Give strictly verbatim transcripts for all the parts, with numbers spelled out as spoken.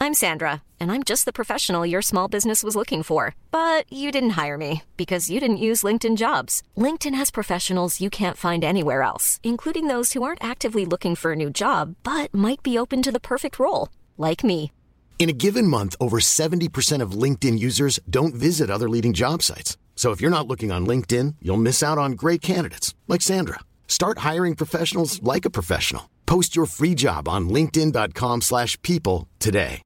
I'm Sandra, and I'm just the professional your small business was looking for. But you didn't hire me because you didn't use LinkedIn Jobs. LinkedIn has professionals you can't find anywhere else, including those who aren't actively looking for a new job, but might be open to the perfect role, like me. In a given month, over seventy percent of LinkedIn users don't visit other leading job sites. So if you're not looking on LinkedIn, you'll miss out on great candidates like Sandra. Start hiring professionals like a professional. Post your free job on linkedin.com slash people today.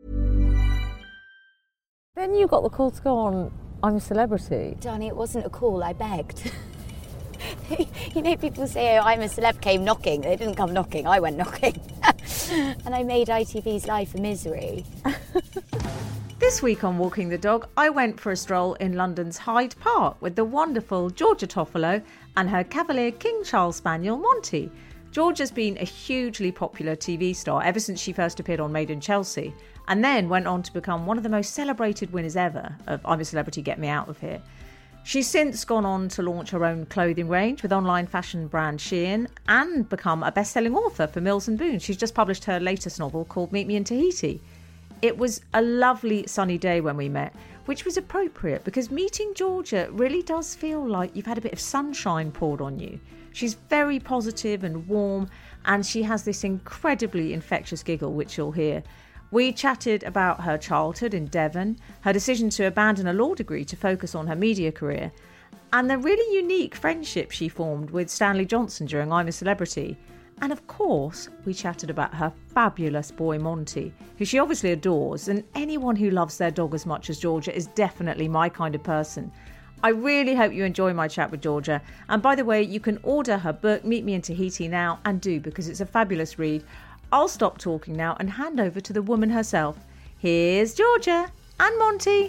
Then you got the call to go on I'm a Celebrity. Darnie, it wasn't a call, I begged. You know, people say, oh, I'm a celeb, came knocking. They didn't come knocking, I went knocking. And I made I T V's life a misery. This week on Walking the Dog, I went for a stroll in London's Hyde Park with the wonderful Georgia Toffolo and her Cavalier King Charles Spaniel, Monty. Georgia's been a hugely popular T V star ever since she first appeared on Made in Chelsea, and then went on to become one of the most celebrated winners ever of I'm a Celebrity, Get Me Out of Here. She's since gone on to launch her own clothing range with online fashion brand Shein and become a best-selling author for Mills and Boon. She's just published her latest novel called Meet Me in Tahiti. It was a lovely sunny day when we met, which was appropriate because meeting Georgia really does feel like you've had a bit of sunshine poured on you. She's very positive and warm, and she has this incredibly infectious giggle, which you'll hear. We chatted about her childhood in Devon, her decision to abandon a law degree to focus on her media career, and the really unique friendship she formed with Stanley Johnson during I'm a Celebrity. And of course, we chatted about her fabulous boy Monty, who she obviously adores, and anyone who loves their dog as much as Georgia is definitely my kind of person. I really hope you enjoy my chat with Georgia. And by the way, you can order her book, Meet Me in Tahiti, now, and do, because it's a fabulous read. I'll stop talking now and hand over to the woman herself. Here's Georgia and Monty.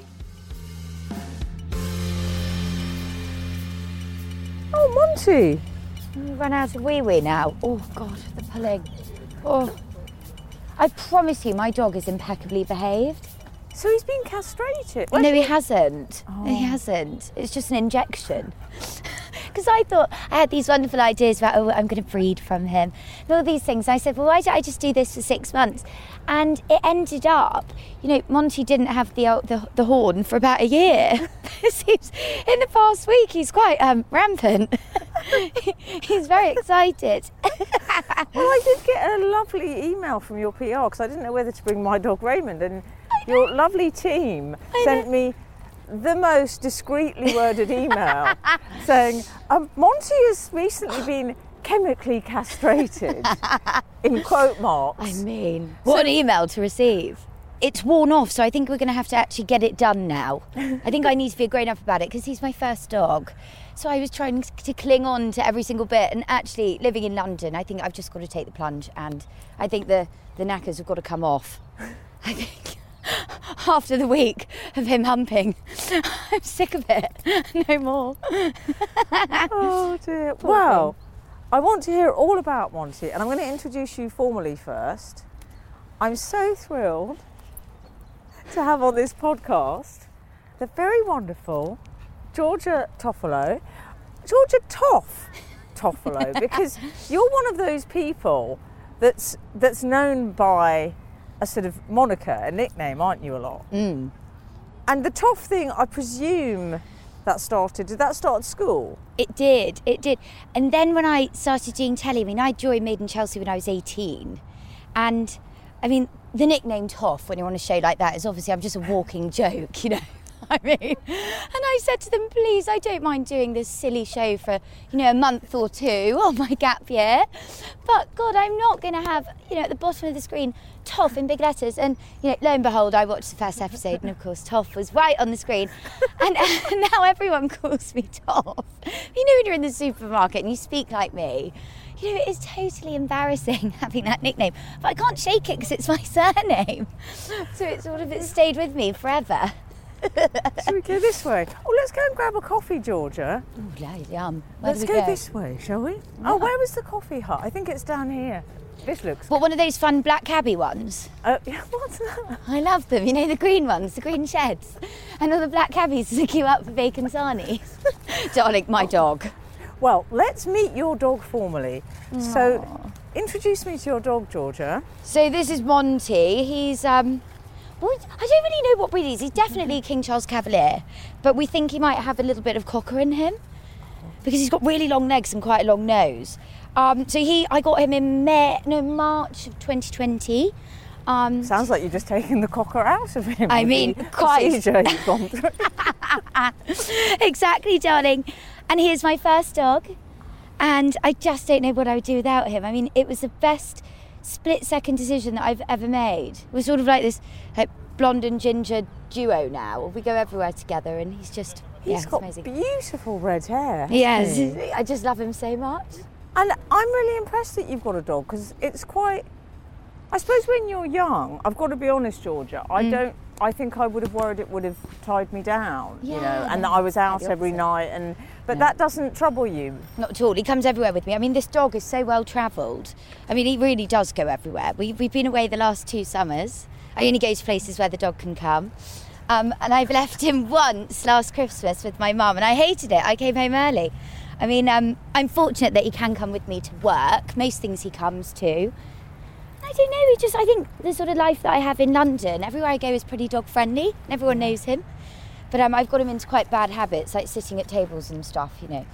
Oh, Monty. I've run out of wee-wee now. Oh, God, the pulling. Oh. I promise you, my dog is impeccably behaved. So he's been castrated? No, he hasn't. Oh. He hasn't. It's just an injection. Because I thought, I had these wonderful ideas about, oh, I'm going to breed from him, and all these things. And I said, well, why don't I just do this for six months? And it ended up, you know, Monty didn't have the the, the horn for about a year. It seems in the past week he's quite um, rampant. He's very excited. Well, I did get a lovely email from your P R because I didn't know whether to bring my dog Raymond, and your lovely team sent me the most discreetly worded email saying, um, Monty has recently been chemically castrated, in quote marks. I mean, what so, an email to receive. It's worn off, so I think we're going to have to actually get it done now. I think I need to be a grown-up about it because he's my first dog. So I was trying to cling on to every single bit, and actually living in London, I think I've just got to take the plunge, and I think the, the knackers have got to come off. I think after the week of him humping, I'm sick of it. No more. Oh dear. Well, I want to hear all about Monty, and I'm going to introduce you formally first. I'm so thrilled to have on this podcast the very wonderful Georgia Toffolo. Georgia Toff Toffolo, because you're one of those people that's that's known by a sort of moniker, a nickname, aren't you, a lot? Mm. And the Toff thing, I presume that started, did that start at school? It did, it did. And then when I started doing telly, I mean, I joined Made in Chelsea when I was eighteen. And, I mean, the nickname Toff, when you're on a show like that, is obviously, I'm just a walking joke, you know. I mean, and I said to them, please, I don't mind doing this silly show for, you know, a month or two on my gap year. But, God, I'm not going to have, you know, at the bottom of the screen, Toff in big letters. And, you know, lo and behold, I watched the first episode, and, of course, Toff was right on the screen. And, and now everyone calls me Toff. You know, when you're in the supermarket and you speak like me, you know, it's totally embarrassing having that nickname. But I can't shake it because it's my surname. So it's sort of, it stayed with me forever. Should we go this way? Oh, let's go and grab a coffee, Georgia. Oh, yum. Where let's do go, we go this way, shall we? Oh, where was the coffee hut? I think it's down here. This looks... What, one of those fun black cabbie ones? Uh, what's that? I love them. You know, the green ones, the green sheds. And all the black cabbies to queue up for bacon sarnies. Darling, my dog. Well, let's meet your dog formally. Aww. So, introduce me to your dog, Georgia. So this is Monty. He's, um... Well, I don't really know what breed he is. He's definitely King Charles Cavalier, but we think he might have a little bit of Cocker in him because he's got really long legs and quite a long nose. Um, so he, I got him in May, no, March of twenty twenty. Um, Sounds like you're just taking the Cocker out of him. I mean, quite. Procedure you've gone through. Exactly, darling. And here's my first dog, and I just don't know what I would do without him. I mean, it was the best split-second decision that I've ever made. We're sort of like this like, blonde and ginger duo now. We go everywhere together, and he's just, He's yeah, got amazing. beautiful red hair. Yes, He? I just love him so much. And I'm really impressed that you've got a dog because it's quite... I suppose when you're young, I've got to be honest, Georgia, I Mm. don't... I think I would have worried it would have tied me down, you know, Yeah, and that I was out the every opposite. night. And But that doesn't trouble you. Not at all. He comes everywhere with me. I mean, this dog is so well travelled. I mean, he really does go everywhere. We, we've been away the last two summers. I only go to places where the dog can come. Um, and I've left him once last Christmas with my mum, and I hated it. I came home early. I mean, um, I'm fortunate that he can come with me to work. Most things he comes to. I don't know, he just, I think the sort of life that I have in London, everywhere I go is pretty dog friendly, and everyone knows him. But um, I've got him into quite bad habits, like sitting at tables and stuff, you know.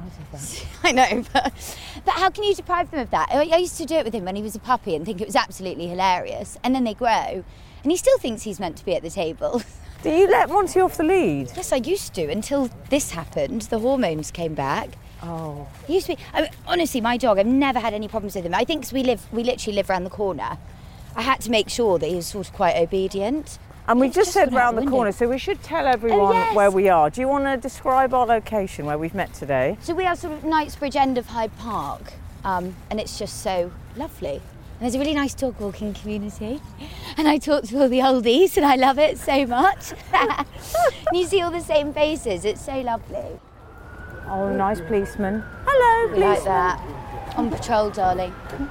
I know, but, but how can you deprive them of that? I, I used to do it with him when he was a puppy and think it was absolutely hilarious. And then they grow, and he still thinks he's meant to be at the table. Do you let Monty off the lead? Yes, I used to, until this happened. The hormones came back. Oh. He used to be, I mean, honestly, my dog, I've never had any problems with him. I think 'cause we live, we literally live around the corner. I had to make sure that he was sort of quite obedient. And we It's just just said gone out round the the window. corner, so we should tell everyone Oh, yes. where we are. Do you want to describe our location where we've met today? So we are sort of Knightsbridge end of Hyde Park, um, and it's just so lovely. And there's a really nice dog walking community, and I talk to all the oldies, and I love it so much. And you see all the same faces, it's so lovely. Oh, nice policeman. Hello, We like policeman. that. On patrol, darling.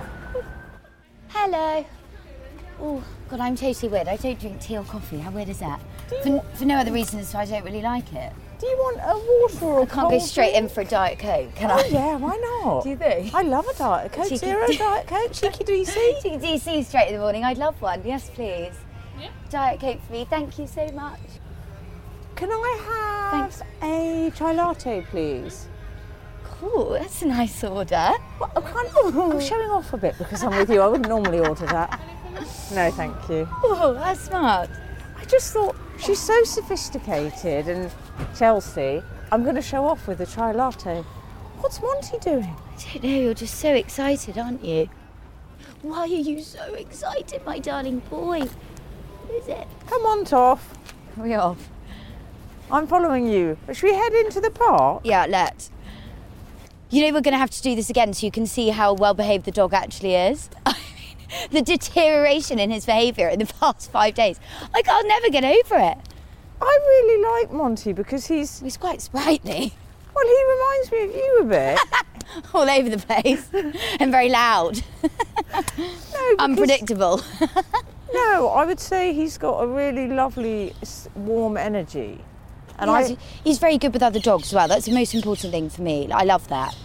Hello. Oh, God, I'm totally weird. I don't drink tea or coffee. How weird is that? For, for no other reason than so I don't really like it. Do you want a water or a I can't go straight in for a Diet Coke, can Oh, I? yeah, why not? Do you think? I love a Diet Coke. Cheeky. Zero Diet Coke, cheeky D C. Cheeky D C straight in the morning. I'd love one. Yes, please. Yeah. Diet Coke for me. Thank you so much. Can I have Thanks. a chai latte, please? Cool. That's a nice order. Well, I can't, I'm showing off a bit because I'm with you. I wouldn't normally order that. No, thank you. Oh, that's smart. I just thought she's so sophisticated, and Chelsea, I'm going to show off with a chai latte. What's Monty doing? I don't know. You're just so excited, aren't you? Why are you so excited, my darling boy? What is it? Come on, Toff. We off. I'm following you. Should we head into the park? Yeah, let's. You know we're going to have to do this again so you can see how well behaved the dog actually is. I mean, the deterioration in his behaviour in the past five days. Like, I'll never get over it. I really like Monty because he's, He's quite sprightly. well, he reminds me of you a bit. All over the place. And very loud. No, because- Unpredictable. No, I would say he's got a really lovely, s- warm energy. And He I, has- he's very good with other dogs as well. That's the most important thing for me. I love that.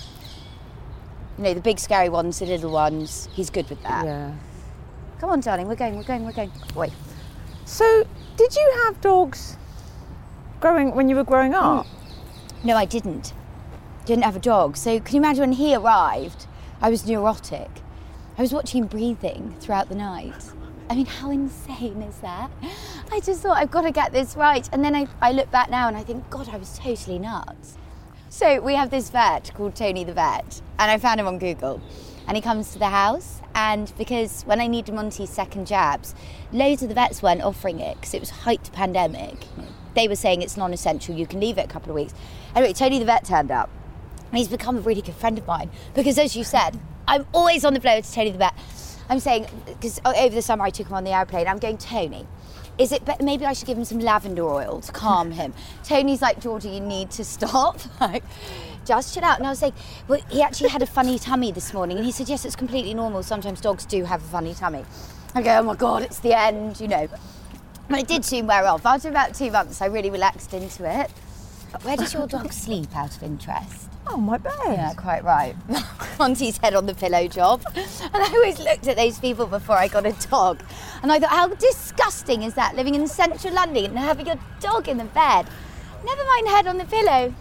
You know, the big scary ones, the little ones, he's good with that. yeah. Come on, darling, we're going, we're going, we're going. Wait. So, did you have dogs growing when you were growing up? No, I didn't. Didn't have a dog. So can you imagine when he arrived, I was neurotic. I was watching him breathing throughout the night. I mean, how insane is that? I just thought, I've got to get this right. And then I, I look back now and I think, God, I was totally nuts. So we have this vet called Tony the Vet, and I found him on Google. And he comes to the house, and because when I needed Monty's second jabs, loads of the vets weren't offering it because it was height pandemic. They were saying it's non-essential, you can leave it a couple of weeks. Anyway, Tony the Vet turned up, and he's become a really good friend of mine because, as you said, I'm always on the blower to Tony the Vet. I'm saying, because over the summer I took him on the airplane, I'm going, Tony, is it, be- maybe I should give him some lavender oil to calm him. Tony's like, Georgia, you need to stop. Like, just chill out. And I was like, well, he actually had a funny tummy this morning. And he said, yes, it's completely normal. Sometimes dogs do have a funny tummy. I go, oh my God, it's the end, you know. But it did soon wear off. After about two months, I really relaxed into it. But where does your dog sleep, out of interest? Oh, my bed. Yeah, quite right. Monty's head on the pillow job. And I always looked at those people before I got a dog. And I thought, how disgusting is that, living in central London and having a dog in the bed? Never mind head on the pillow.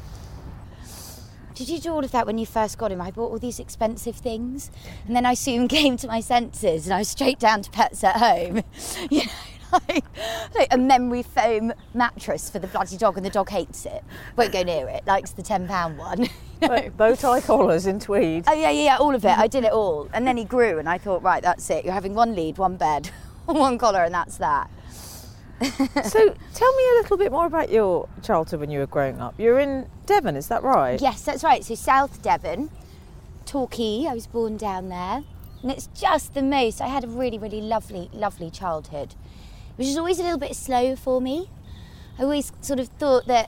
Did you do all of that when you first got him? I bought all these expensive things. And then I soon came to my senses and I was straight down to Pets at Home. You know, like, like a memory foam mattress for the bloody dog, and the dog hates it. Won't go near it, likes the ten pound one. You know? Bow tie collars in tweed. Oh, yeah, yeah, yeah, all of it. I did it all. And then he grew, and I thought, right, that's it. You're having one lead, one bed, one collar, and that's that. So tell me a little bit more about your childhood when you were growing up. You're in Devon, is that right? Yes, that's right. So South Devon, Torquay, I was born down there. And it's just the most, I had a really, really lovely, lovely childhood, which was always a little bit slow for me. I always sort of thought that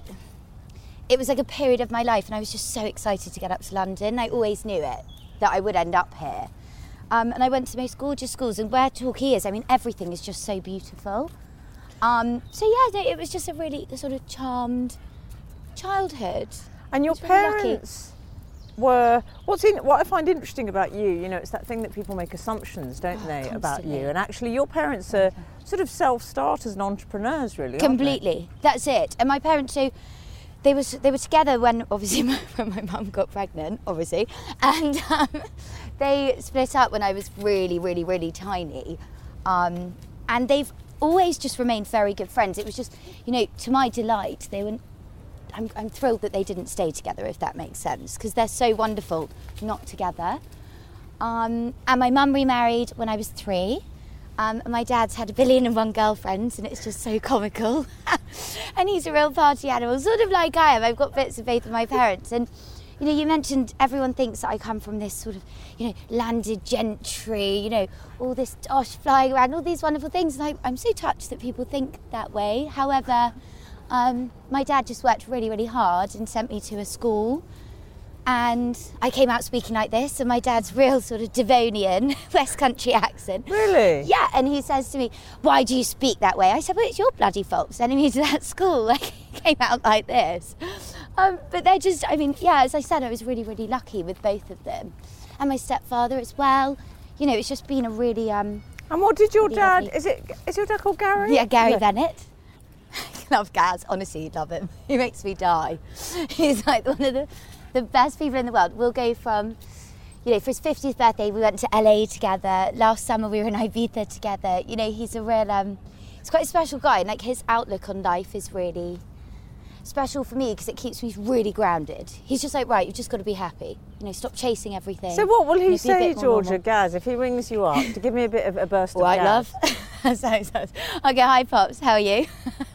it was like a period of my life, and I was just so excited to get up to London. I always knew it, that I would end up here. Um, and I went to the most gorgeous schools, and where Torquay is, I mean, everything is just so beautiful. Um, so yeah, it was just a really sort of charmed childhood. And your really lucky. parents were, what's in, what I find interesting about you, you know, it's that thing that people make assumptions, don't Oh, they, about constantly. you. And actually your parents are sort of self-starters and entrepreneurs, really, aren't they? Completely. That's it. And my parents, so they was they were together when obviously my, when my mum got pregnant, obviously, and um, they split up when I was really, really, really tiny, um, and they've always just remained very good friends. It was just, you know, to my delight, they were. I'm, I'm thrilled that they didn't stay together, if that makes sense, because they're so wonderful not together. Um, and my mum remarried when I was three. Um, and my dad's had a billion and one girlfriends, and it's just so comical. And he's a real party animal, sort of like I am. I've got bits of both of my parents. And, you know, you mentioned everyone thinks that I come from this sort of, you know, landed gentry, you know, all this dosh flying around, all these wonderful things. And I, I'm so touched that people think that way. However, um, my dad just worked really, really hard and sent me to a school. And I came out speaking like this, and my dad's real sort of Devonian West Country accent. Really? Yeah, and he says to me, why do you speak that way? I said, well, it's your bloody fault for sending me to that school. I came out like this. Um, but they're just, I mean, yeah, as I said, I was really, really lucky with both of them. And my stepfather as well. You know, it's just been a really... Um, And what did your really dad, lovely. is it, is your dad called Gary? Yeah, Gary Bennett. I love Gaz, honestly, love him. He makes me die. He's like one of the... the best people in the world. We'll go from, you know, for his fiftieth birthday, we went to L A together. Last summer, we were in Ibiza together. You know, he's a real, um, he's quite a special guy. And, like, his outlook on life is really special for me because it keeps me really grounded. He's just like, right, you've just got to be happy. You know, stop chasing everything. So what will he You know, be a say, bit more Georgia, normal. Gaz, if he rings you up to give me a bit of a burst of Right, Gaz? love. That's how it sounds. I go, hi, Pops, how are you?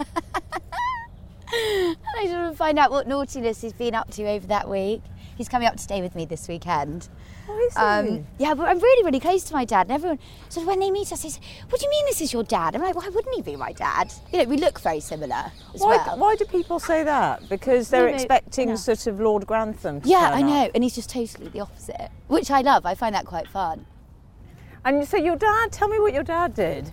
And I just want to find out what naughtiness he's been up to over that week. He's coming up to stay with me this weekend. Oh, is he? Um, yeah, but I'm really, really close to my dad, and everyone, sort of when they meet us, they say, what do you mean this is your dad? I'm like, why wouldn't he be my dad? You know, we look very similar as Why, well. why do people say that? Because they're No, no, expecting no. sort of Lord Grantham to Yeah, turn I know, up. and he's just totally the opposite, which I love. I find that quite fun. And so your dad, tell me what your dad did.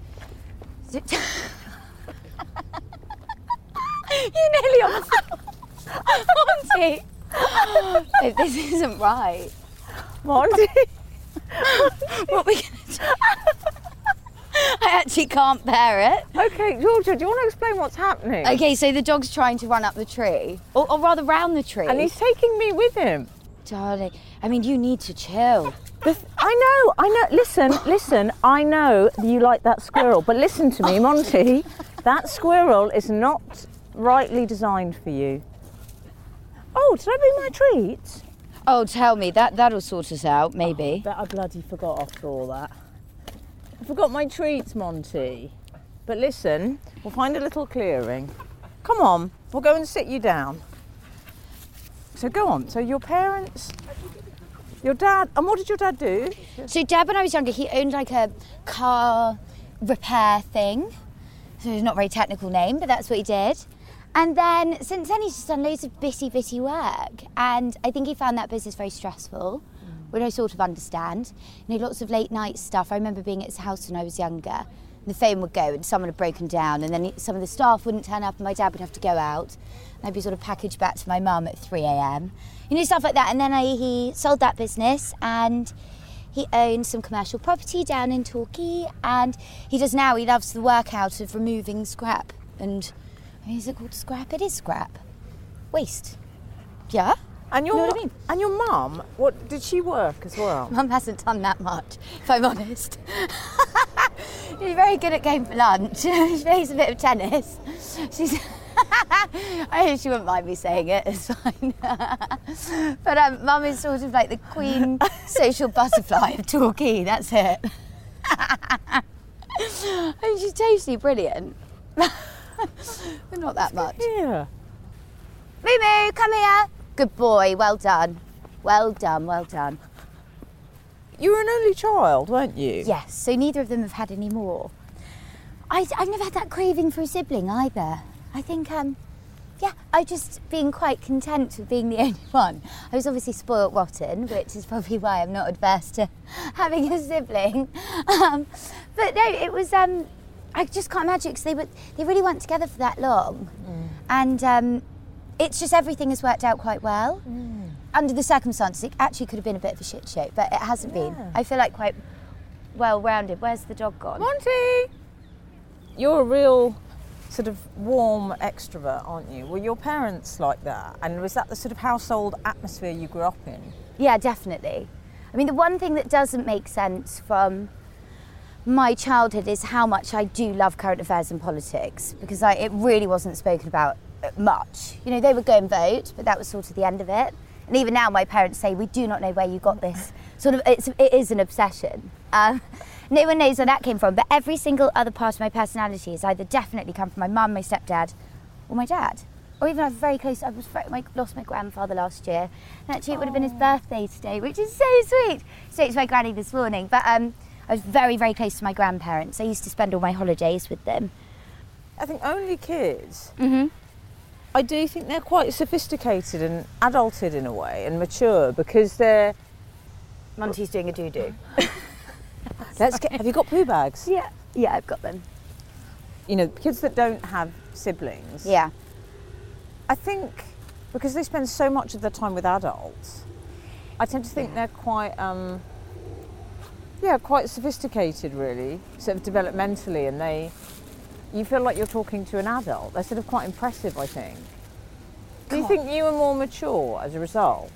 You're nearly on the Monty. No, this isn't right. Monty? What are we going to do? I actually can't bear it. Okay, Georgia, do you want to explain what's happening? Okay, so the dog's trying to run up the tree, or, or rather round the tree. And he's taking me with him. Darling, I mean, you need to chill. The th- I know, I know. Listen, listen, I know you like that squirrel, but listen to me, Monty. That squirrel is not rightly designed for you. Oh, did I bring my treats? Oh, tell me, that, that'll sort us out, maybe. Bet I bloody forgot after all that. I forgot my treats, Monty. But listen, we'll find a little clearing. Come on, we'll go and sit you down. So go on, so your parents, your dad, and what did your dad do? So Dad, when I was younger, he owned like a car repair thing. So it's not a very technical name, but that's what he did. And then since then, he's just done loads of bitty, bitty work. And I think he found that business very stressful, which I sort of understand. You know, lots of late night stuff. I remember being at his house when I was younger. the phone would go and someone had broken down, and then some of the staff wouldn't turn up and my dad would have to go out. And I'd be sort of packaged back to my mum at three a.m. You know, stuff like that. And then I, he sold that business and he owns some commercial property down in Torquay, and he does now, he loves the workout of removing scrap. And is it called scrap? It is scrap. Waste. Yeah? And your, you know what I mean? And your mum, what did she work as well? Mum hasn't done that much, if I'm honest. She's very good at going for lunch. She plays a bit of tennis. She's... I hope she wouldn't mind me saying it, it's fine. But um, Mum is sort of like the queen social butterfly of Torquay, that's it. I mean, she's totally brilliant. But not that much. Yeah. Moo, come here. Good boy, well done. Well done, well done. You were an only child, weren't you? Yes, so neither of them have had any more. I, I've never had that craving for a sibling either. I think, um, yeah, I've just been quite content with being the only one. I was obviously spoilt rotten, which is probably why I'm not adverse to having a sibling. Um, but no, it was, um, I just can't imagine, because they, were, they really weren't together for that long. Mm. And um, it's just everything has worked out quite well. Mm. Under the circumstances, it actually could have been a bit of a shit show, but it hasn't yeah. been. I feel like quite well-rounded. Where's the dog gone? Monty! You're a real sort of warm extrovert, aren't you? Were your parents like that? And was that the sort of household atmosphere you grew up in? Yeah, definitely. I mean, the one thing that doesn't make sense from my childhood is how much I do love current affairs and politics, because I, it really wasn't spoken about much. You know, they would go and vote, but that was sort of the end of it. And even now, my parents say, we do not know where you got this. Sort of, it's, it is an obsession. Um, no one knows where that came from, but every single other part of my personality has either definitely come from my mum, my stepdad, or my dad. Or even I was very close, I was very, I lost my grandfather last year. And actually, it would have been his birthday today, which is so sweet. Spoke to my granny this morning, but um, I was very, very close to my grandparents. I used to spend all my holidays with them. I think only kids. Mm-hmm. I do think they're quite sophisticated and adulted in a way, and mature, because they're... Monty's doing a doo-doo. Let's get... Have you got poo bags? Yeah. Yeah, I've got them. You know, kids that don't have siblings... Yeah. I think, because they spend so much of their time with adults, I tend to think yeah. they're quite... Um, yeah, quite sophisticated, really, sort of developmentally, and they... You feel like you're talking to an adult. They're sort of quite impressive, I think. Do you think you were more mature as a result?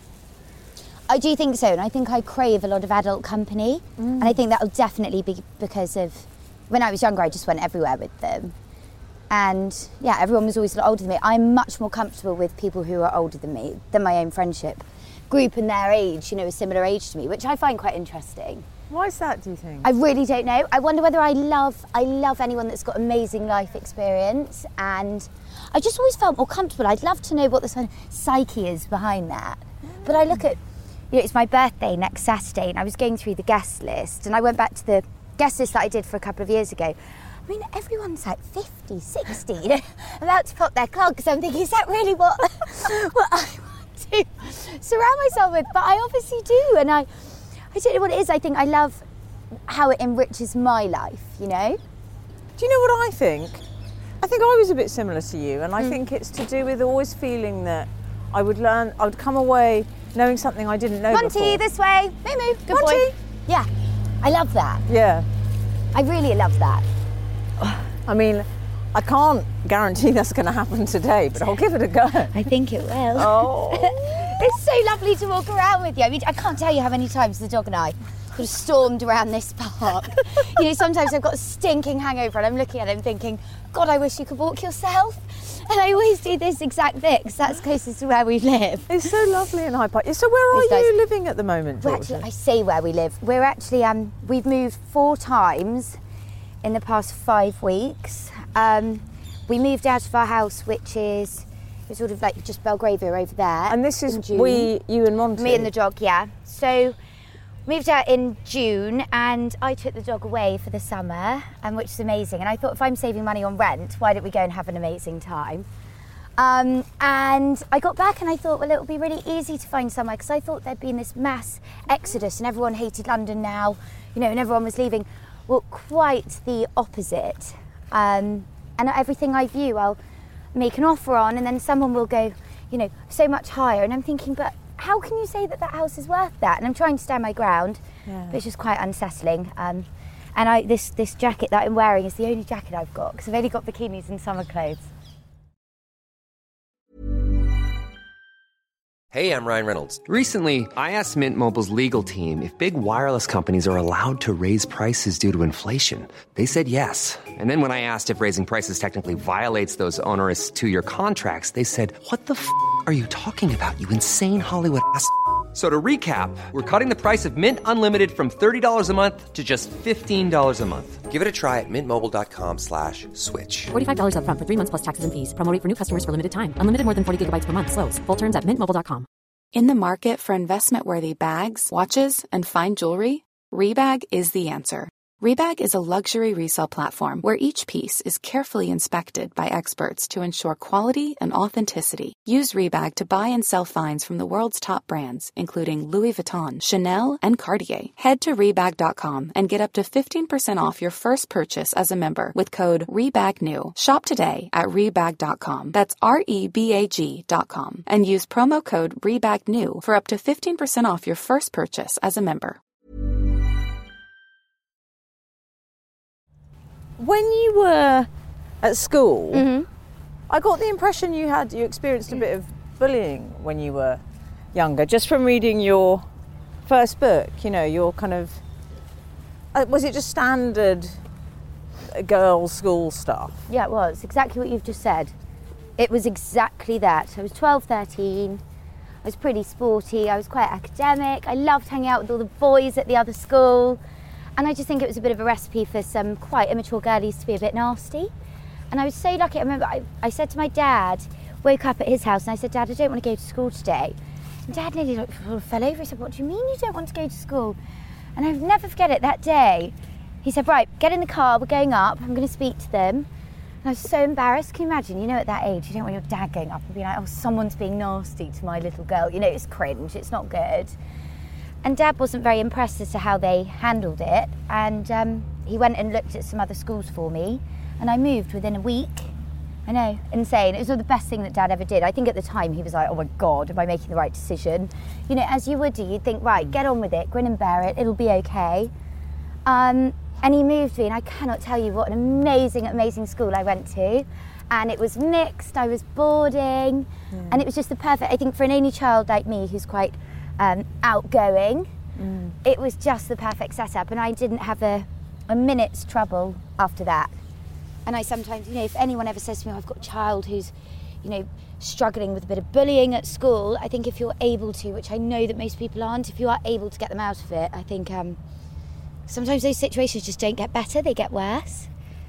I do think so, and I think I crave a lot of adult company. Mm. And I think that'll definitely be because of... When I was younger, I just went everywhere with them. And, yeah, everyone was always a lot older than me. I'm much more comfortable with people who are older than me, than my own friendship group and their age, you know, a similar age to me, which I find quite interesting. Why is that, do you think? I really don't know. I wonder whether I love I love anyone that's got amazing life experience, and I just always felt more comfortable. I'd love to know what the sort of psyche is behind that. Mm. But I look at, you know, it's my birthday next Saturday, and I was going through the guest list, and I went back to the guest list that I did for a couple of years ago. I mean, everyone's like fifty, sixty, you know, about to pop their clogs. I'm thinking, is that really what, what I want to surround myself with? But I obviously do, and I... I don't know what it is. I think I love how it enriches my life, you know? Do you know what I think? I think I was a bit similar to you, and I mm. think it's to do with always feeling that I would learn, I would come away knowing something I didn't know Monty, before. this way. Moo moo. Good Monty. boy. Yeah, I love that. Yeah. I really love that. I mean, I can't guarantee that's going to happen today, but I'll give it a go. I think it will. Oh. It's so lovely to walk around with you. I mean, I can't tell you how many times the dog and I sort of stormed around this park. You know, sometimes I've got a stinking hangover and I'm looking at him thinking, God, I wish you could walk yourself. And I always do this exact bit because that's closest to where we live. It's so lovely in Hyde Park. So where are it's you nice. living at the moment, Georgia? Actually, I say where we live. We're actually, um, we've moved four times in the past five weeks. Um, we moved out of our house, which is... It's sort of like just Belgravia over there. And this is we, you and Monty? Me and the dog, yeah. So moved out in June and I took the dog away for the summer, and which is amazing. And I thought, if I'm saving money on rent, why don't we go and have an amazing time? Um, and I got back and I thought, well, it would be really easy to find somewhere, because I thought there'd been this mass exodus and everyone hated London now, you know, and everyone was leaving. well, quite the opposite. Um, and everything I view, I'll make an offer on, and then someone will go, you know, so much higher. And I'm thinking, but how can you say that that house is worth that? And I'm trying to stand my ground, yeah. but it's just quite unsettling. Um, and I, this, this jacket that I'm wearing is the only jacket I've got, because I've only got bikinis and summer clothes. Hey, I'm Ryan Reynolds. Recently, I asked Mint Mobile's legal team if big wireless companies are allowed to raise prices due to inflation. They said yes. And then when I asked if raising prices technically violates those onerous two-year contracts, they said, what the f*** are you talking about, you insane Hollywood ass f- So to recap, we're cutting the price of Mint Unlimited from thirty dollars a month to just fifteen dollars a month. Give it a try at mintmobile.com slash switch. forty-five dollars up front for three months plus taxes and fees. Promo rate for new customers for limited time. Unlimited more than forty gigabytes per month. Slows full terms at mint mobile dot com. In the market for investment-worthy bags, watches, and fine jewelry, Rebag is the answer. Rebag is a luxury resale platform where each piece is carefully inspected by experts to ensure quality and authenticity. Use Rebag to buy and sell finds from the world's top brands, including Louis Vuitton, Chanel, and Cartier. Head to Rebag dot com and get up to fifteen percent off your first purchase as a member with code REBAGNEW. Shop today at Rebag dot com. That's R E B A G dot com. And use promo code REBAGNEW for up to fifteen percent off your first purchase as a member. When you were at school, Mm-hmm. I got the impression you had you experienced a bit of bullying when you were younger, just from reading your first book. You know, your kind of uh, was it just standard girls' school stuff? Yeah, it was exactly what you've just said. It was exactly that. I was twelve, thirteen. I was pretty sporty. I was quite academic. I loved hanging out with all the boys at the other school. And I just think it was a bit of a recipe for some quite immature girlies to be a bit nasty. And I was so lucky. I remember I, I said to my dad, woke up at his house, and I said, Dad, I don't want to go to school today. And Dad nearly like, fell over. He said, what do you mean you don't want to go to school? And I'll never forget it, that day. He said, right, get in the car, we're going up. I'm going to speak to them. And I was so embarrassed. Can you imagine? You know, at that age, you don't want your dad going up and being like, oh, someone's being nasty to my little girl. You know, it's cringe. It's not good. And Dad wasn't very impressed as to how they handled it, and um, he went and looked at some other schools for me, and I moved within a week. I know, insane. It was the best thing that Dad ever did. I think at the time he was like, oh my God, am I making the right decision? You know, as you would do, you'd think, right, get on with it, grin and bear it, it'll be okay. Um, and he moved me, and I cannot tell you what an amazing, amazing school I went to. And it was mixed, I was boarding, yeah. and it was just the perfect, I think for an only child like me who's quite Um, outgoing, mm. it was just the perfect setup, and I didn't have a, a minute's trouble after that. And I sometimes, you know, if anyone ever says to me, oh, I've got a child who's, you know, struggling with a bit of bullying at school, I think if you're able to, which I know that most people aren't, if you are able to get them out of it, I think um, sometimes those situations just don't get better, they get worse.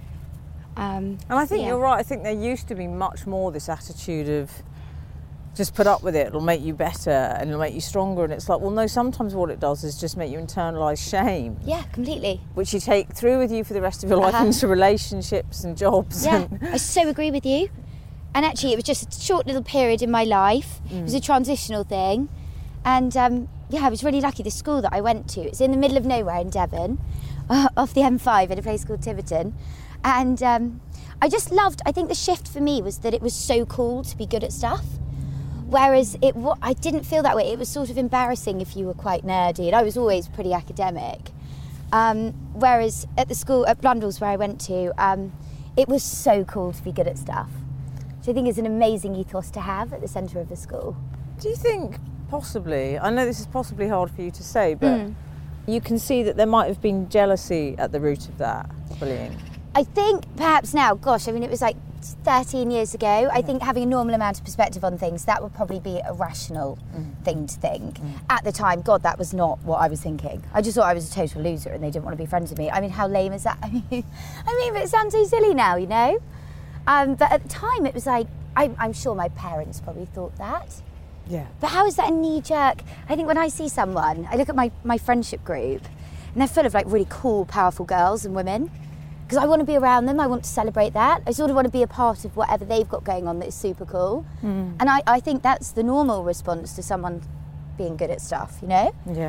Um, and I think yeah. you're right, I think there used to be much more this attitude of just put up with it, it'll make you better and it'll make you stronger. And it's like, well, no, sometimes what it does is just make you internalise shame. Yeah, completely. Which you take through with you for the rest of your life uh-huh. into relationships and jobs. Yeah, and I so agree with you. And actually, it was just a short little period in my life. Mm. It was a transitional thing. And um, yeah, I was really lucky. The school that I went to, it's in the middle of nowhere in Devon, uh, off the M five in a place called Tiverton. And um, I just loved, I think the shift for me was that it was so cool to be good at stuff. Whereas it, I didn't feel that way. It was sort of embarrassing if you were quite nerdy, and I was always pretty academic. Um, whereas at the school, at Blundell's where I went to, um, it was so cool to be good at stuff, which I think is an amazing ethos to have at the centre of the school. Do you think possibly, I know this is possibly hard for you to say, but mm. you can see that there might have been jealousy at the root of that bullying? I think perhaps now, gosh, I mean, it was like thirteen years ago. Yeah. I think having a normal amount of perspective on things, that would probably be a rational mm. thing to think. Mm. At the time, God, that was not what I was thinking. I just thought I was a total loser and they didn't want to be friends with me. I mean, how lame is that? I mean, I mean, but it sounds so silly now, you know? Um, but at the time, it was like, I, I'm sure my parents probably thought that. Yeah. But how is that a knee-jerk? I think when I see someone, I look at my, my friendship group, and they're full of like really cool, powerful girls and women. Because I want to be around them, I want to celebrate that. I sort of want to be a part of whatever they've got going on that is super cool. Mm. And I, I think that's the normal response to someone being good at stuff, you know? Yeah.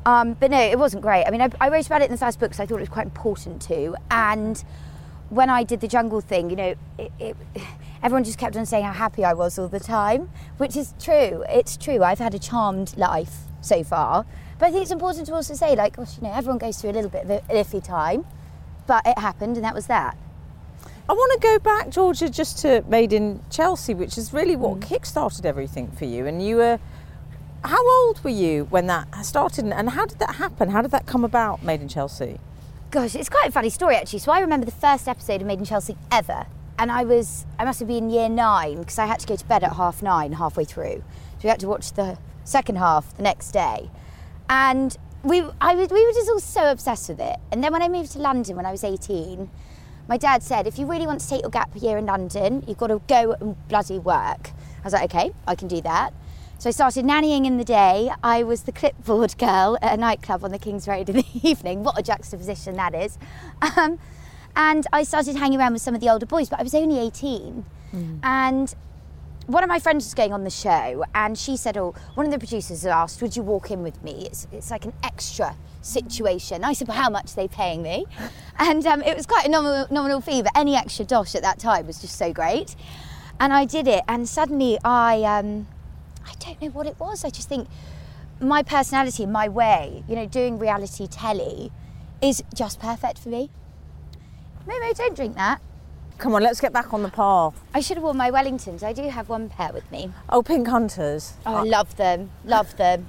Um, but no, it wasn't great. I mean, I, I wrote about it in the first book because I thought it was quite important to. And when I did the jungle thing, you know, it, it, everyone just kept on saying how happy I was all the time, which is true. It's true. I've had a charmed life so far. But I think it's important to also say, like, gosh, you know, everyone goes through a little bit of an iffy time, but it happened and that was that. I want to go back, Georgia, just to Made in Chelsea, which is really what mm. kick-started everything for you. And you were... How old were you when that started, and how did that happen? How did that come about, Made in Chelsea? Gosh, it's quite a funny story actually. So I remember the first episode of Made in Chelsea ever, and I was, I must have been year nine because I had to go to bed at half nine halfway through. So we had to watch the second half the next day, and we, I was, we were just all so obsessed with it. And then when I moved to London when I was eighteen, my dad said, if you really want to take your gap year in London, you've got to go and bloody work. I was like, okay, I can do that. So I started nannying in the day. I was the clipboard girl at a nightclub on the King's Road in the evening. What a juxtaposition that is. Um, and I started hanging around with some of the older boys, but I was only eighteen. Mm. And one of my friends was going on the show, and she said, oh, one of the producers asked, would you walk in with me? It's, it's like an extra situation. I said, well, how much are they paying me? And um, it was quite a nominal, nominal fee, but any extra dosh at that time was just so great. And I did it, and suddenly I... Um, I don't know what it was. I just think my personality, my way, you know, doing reality telly is just perfect for me. Momo, don't drink that. Come on, let's get back on the path. I should have worn my Wellingtons. I do have one pair with me. Oh, Pink Hunters. Oh, I love them. Love them.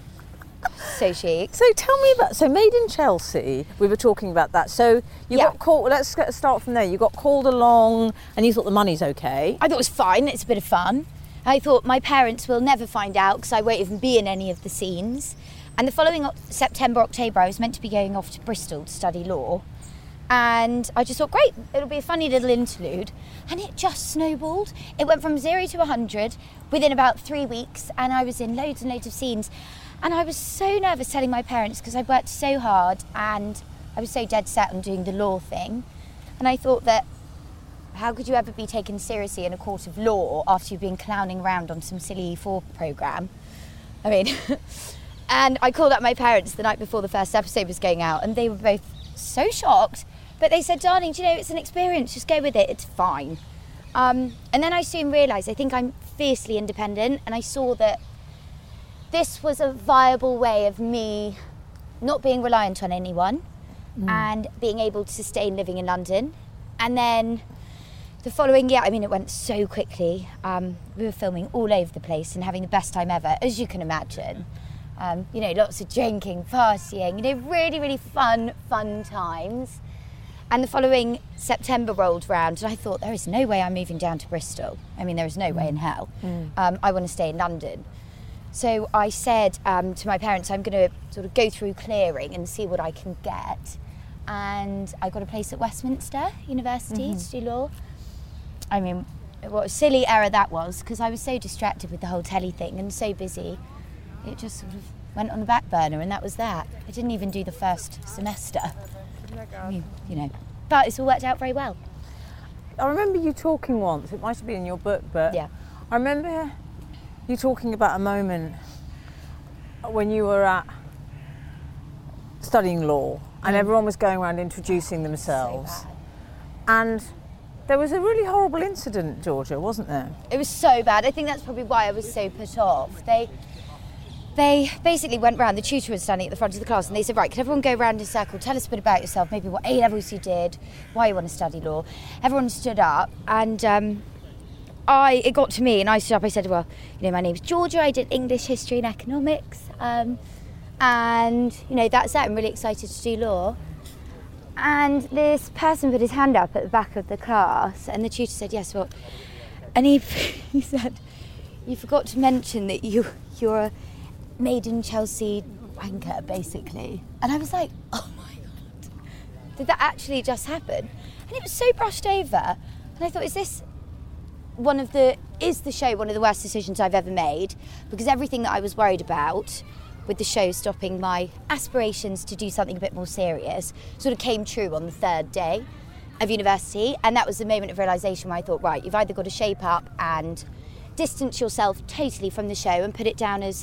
So chic. So tell me about, so Made in Chelsea, we were talking about that. So you yeah. got called, let's get, start from there. You got called along and you thought the money's okay. I thought it was fine. It's a bit of fun. I thought my parents will never find out because I won't even be in any of the scenes. And the following September, October, I was meant to be going off to Bristol to study law. And I just thought, great, it'll be a funny little interlude. And it just snowballed. It went from zero to one hundred within about three weeks. And I was in loads and loads of scenes. And I was so nervous telling my parents because I worked so hard and I was so dead set on doing the law thing. And I thought that, how could you ever be taken seriously in a court of law after you've been clowning around on some silly E four programme? I mean, and I called up my parents the night before the first episode was going out and they were both so shocked, but they said, darling, do you know, it's an experience, just go with it, it's fine. Um, and then I soon realised, I think I'm fiercely independent, and I saw that this was a viable way of me not being reliant on anyone mm. and being able to sustain living in London. And then the following year, I mean, it went so quickly. Um, we were filming all over the place and having the best time ever, as you can imagine. Um, you know, lots of drinking, partying, you know, really, really fun, fun times. And the following September rolled round and I thought, there is no way I'm moving down to Bristol. I mean, there is no way in hell. Mm. Um, I want to stay in London. So I said um, to my parents, I'm going to sort of go through clearing and see what I can get. And I got a place at Westminster University mm-hmm. to do law. I mean, what a silly error that was, because I was so distracted with the whole telly thing and so busy. It just sort of went on the back burner and that was that. I didn't even do the first semester. I mean, you know, but it's all worked out very well. I remember you talking once, it might have been in your book, but yeah. I remember you talking about a moment when you were at studying law and mm. everyone was going around introducing themselves. So bad. And there was a really horrible incident, Georgia, wasn't there? It was so bad. I think that's probably why I was so put off. They they basically went round, the tutor was standing at the front of the class and they said, right, can everyone go round in a circle, tell us a bit about yourself, maybe what A-levels you did, why you want to study law. Everyone stood up and um, I it got to me and I stood up, I said, well, you know, my name's Georgia, I did English, history and economics, um, and, you know, that's that, I'm really excited to do law. And this person put his hand up at the back of the class and the tutor said, yes, well, and he, he said, you forgot to mention that you, you're a Made in Chelsea wanker, basically. And I was like, oh my God, did that actually just happen? And it was so brushed over. And I thought, is this one of the, is the show one of the worst decisions I've ever made? Because everything that I was worried about with the show stopping my aspirations to do something a bit more serious sort of came true on the third day of university. And that was the moment of realisation where I thought, right, you've either got to shape up and distance yourself totally from the show and put it down as,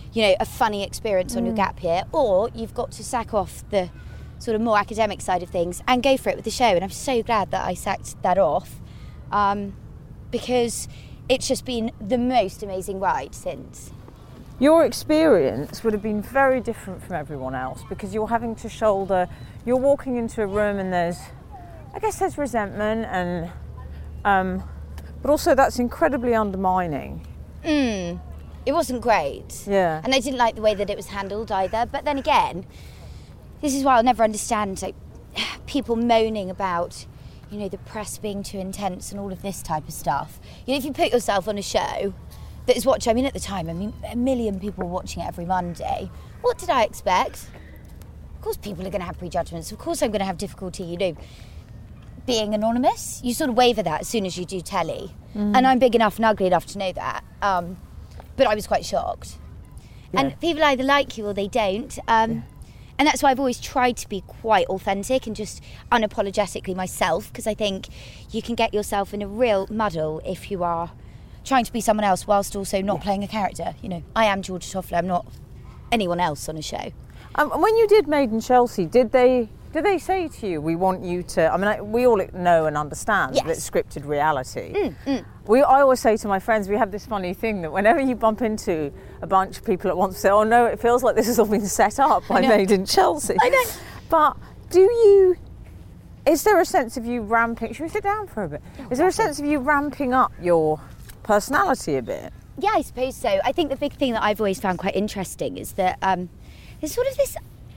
you know, a funny experience on your gap year, or you've got to sack off the sort of more academic side of things and go for it with the show. And I'm so glad that I sacked that off, um, because it's just been the most amazing ride since. Your experience would have been very different from everyone else, because you're having to shoulder, you're walking into a room and there's, I guess there's resentment, and um, but also that's incredibly undermining. Mm, it wasn't great. Yeah. And I didn't like the way that it was handled either. But then again, this is why I'll never understand like people moaning about, you know, the press being too intense and all of this type of stuff. You know, if you put yourself on a show that is watched, I mean, at the time, I mean, a million people were watching it every Monday. What did I expect? Of course people are going to have prejudgments. Of course I'm going to have difficulty, you know, being anonymous. You sort of waver that as soon as you do telly. Mm. And I'm big enough and ugly enough to know that. Um, but I was quite shocked. Yeah. And people either like you or they don't. Um, yeah. And that's why I've always tried to be quite authentic and just unapologetically myself, because I think you can get yourself in a real muddle if you are trying to be someone else whilst also not yeah. playing a character. You know, I am Georgia Toffolo, I'm not anyone else on a show. Um, when you did Made in Chelsea, did they did they say to you, we want you to, I mean, I, we all know and understand yes. that it's scripted reality. Mm, mm. We, I always say to my friends, we have this funny thing that whenever you bump into a bunch of people at once, say, oh no, it feels like this has all been set up by Made in Chelsea. I know. But do you, is there a sense of you ramping, should we sit down for a bit? Oh, is there a sense of you ramping up your personality a bit? Yeah, I suppose so. I think the big thing that I've always found quite interesting is that um, there's sort of this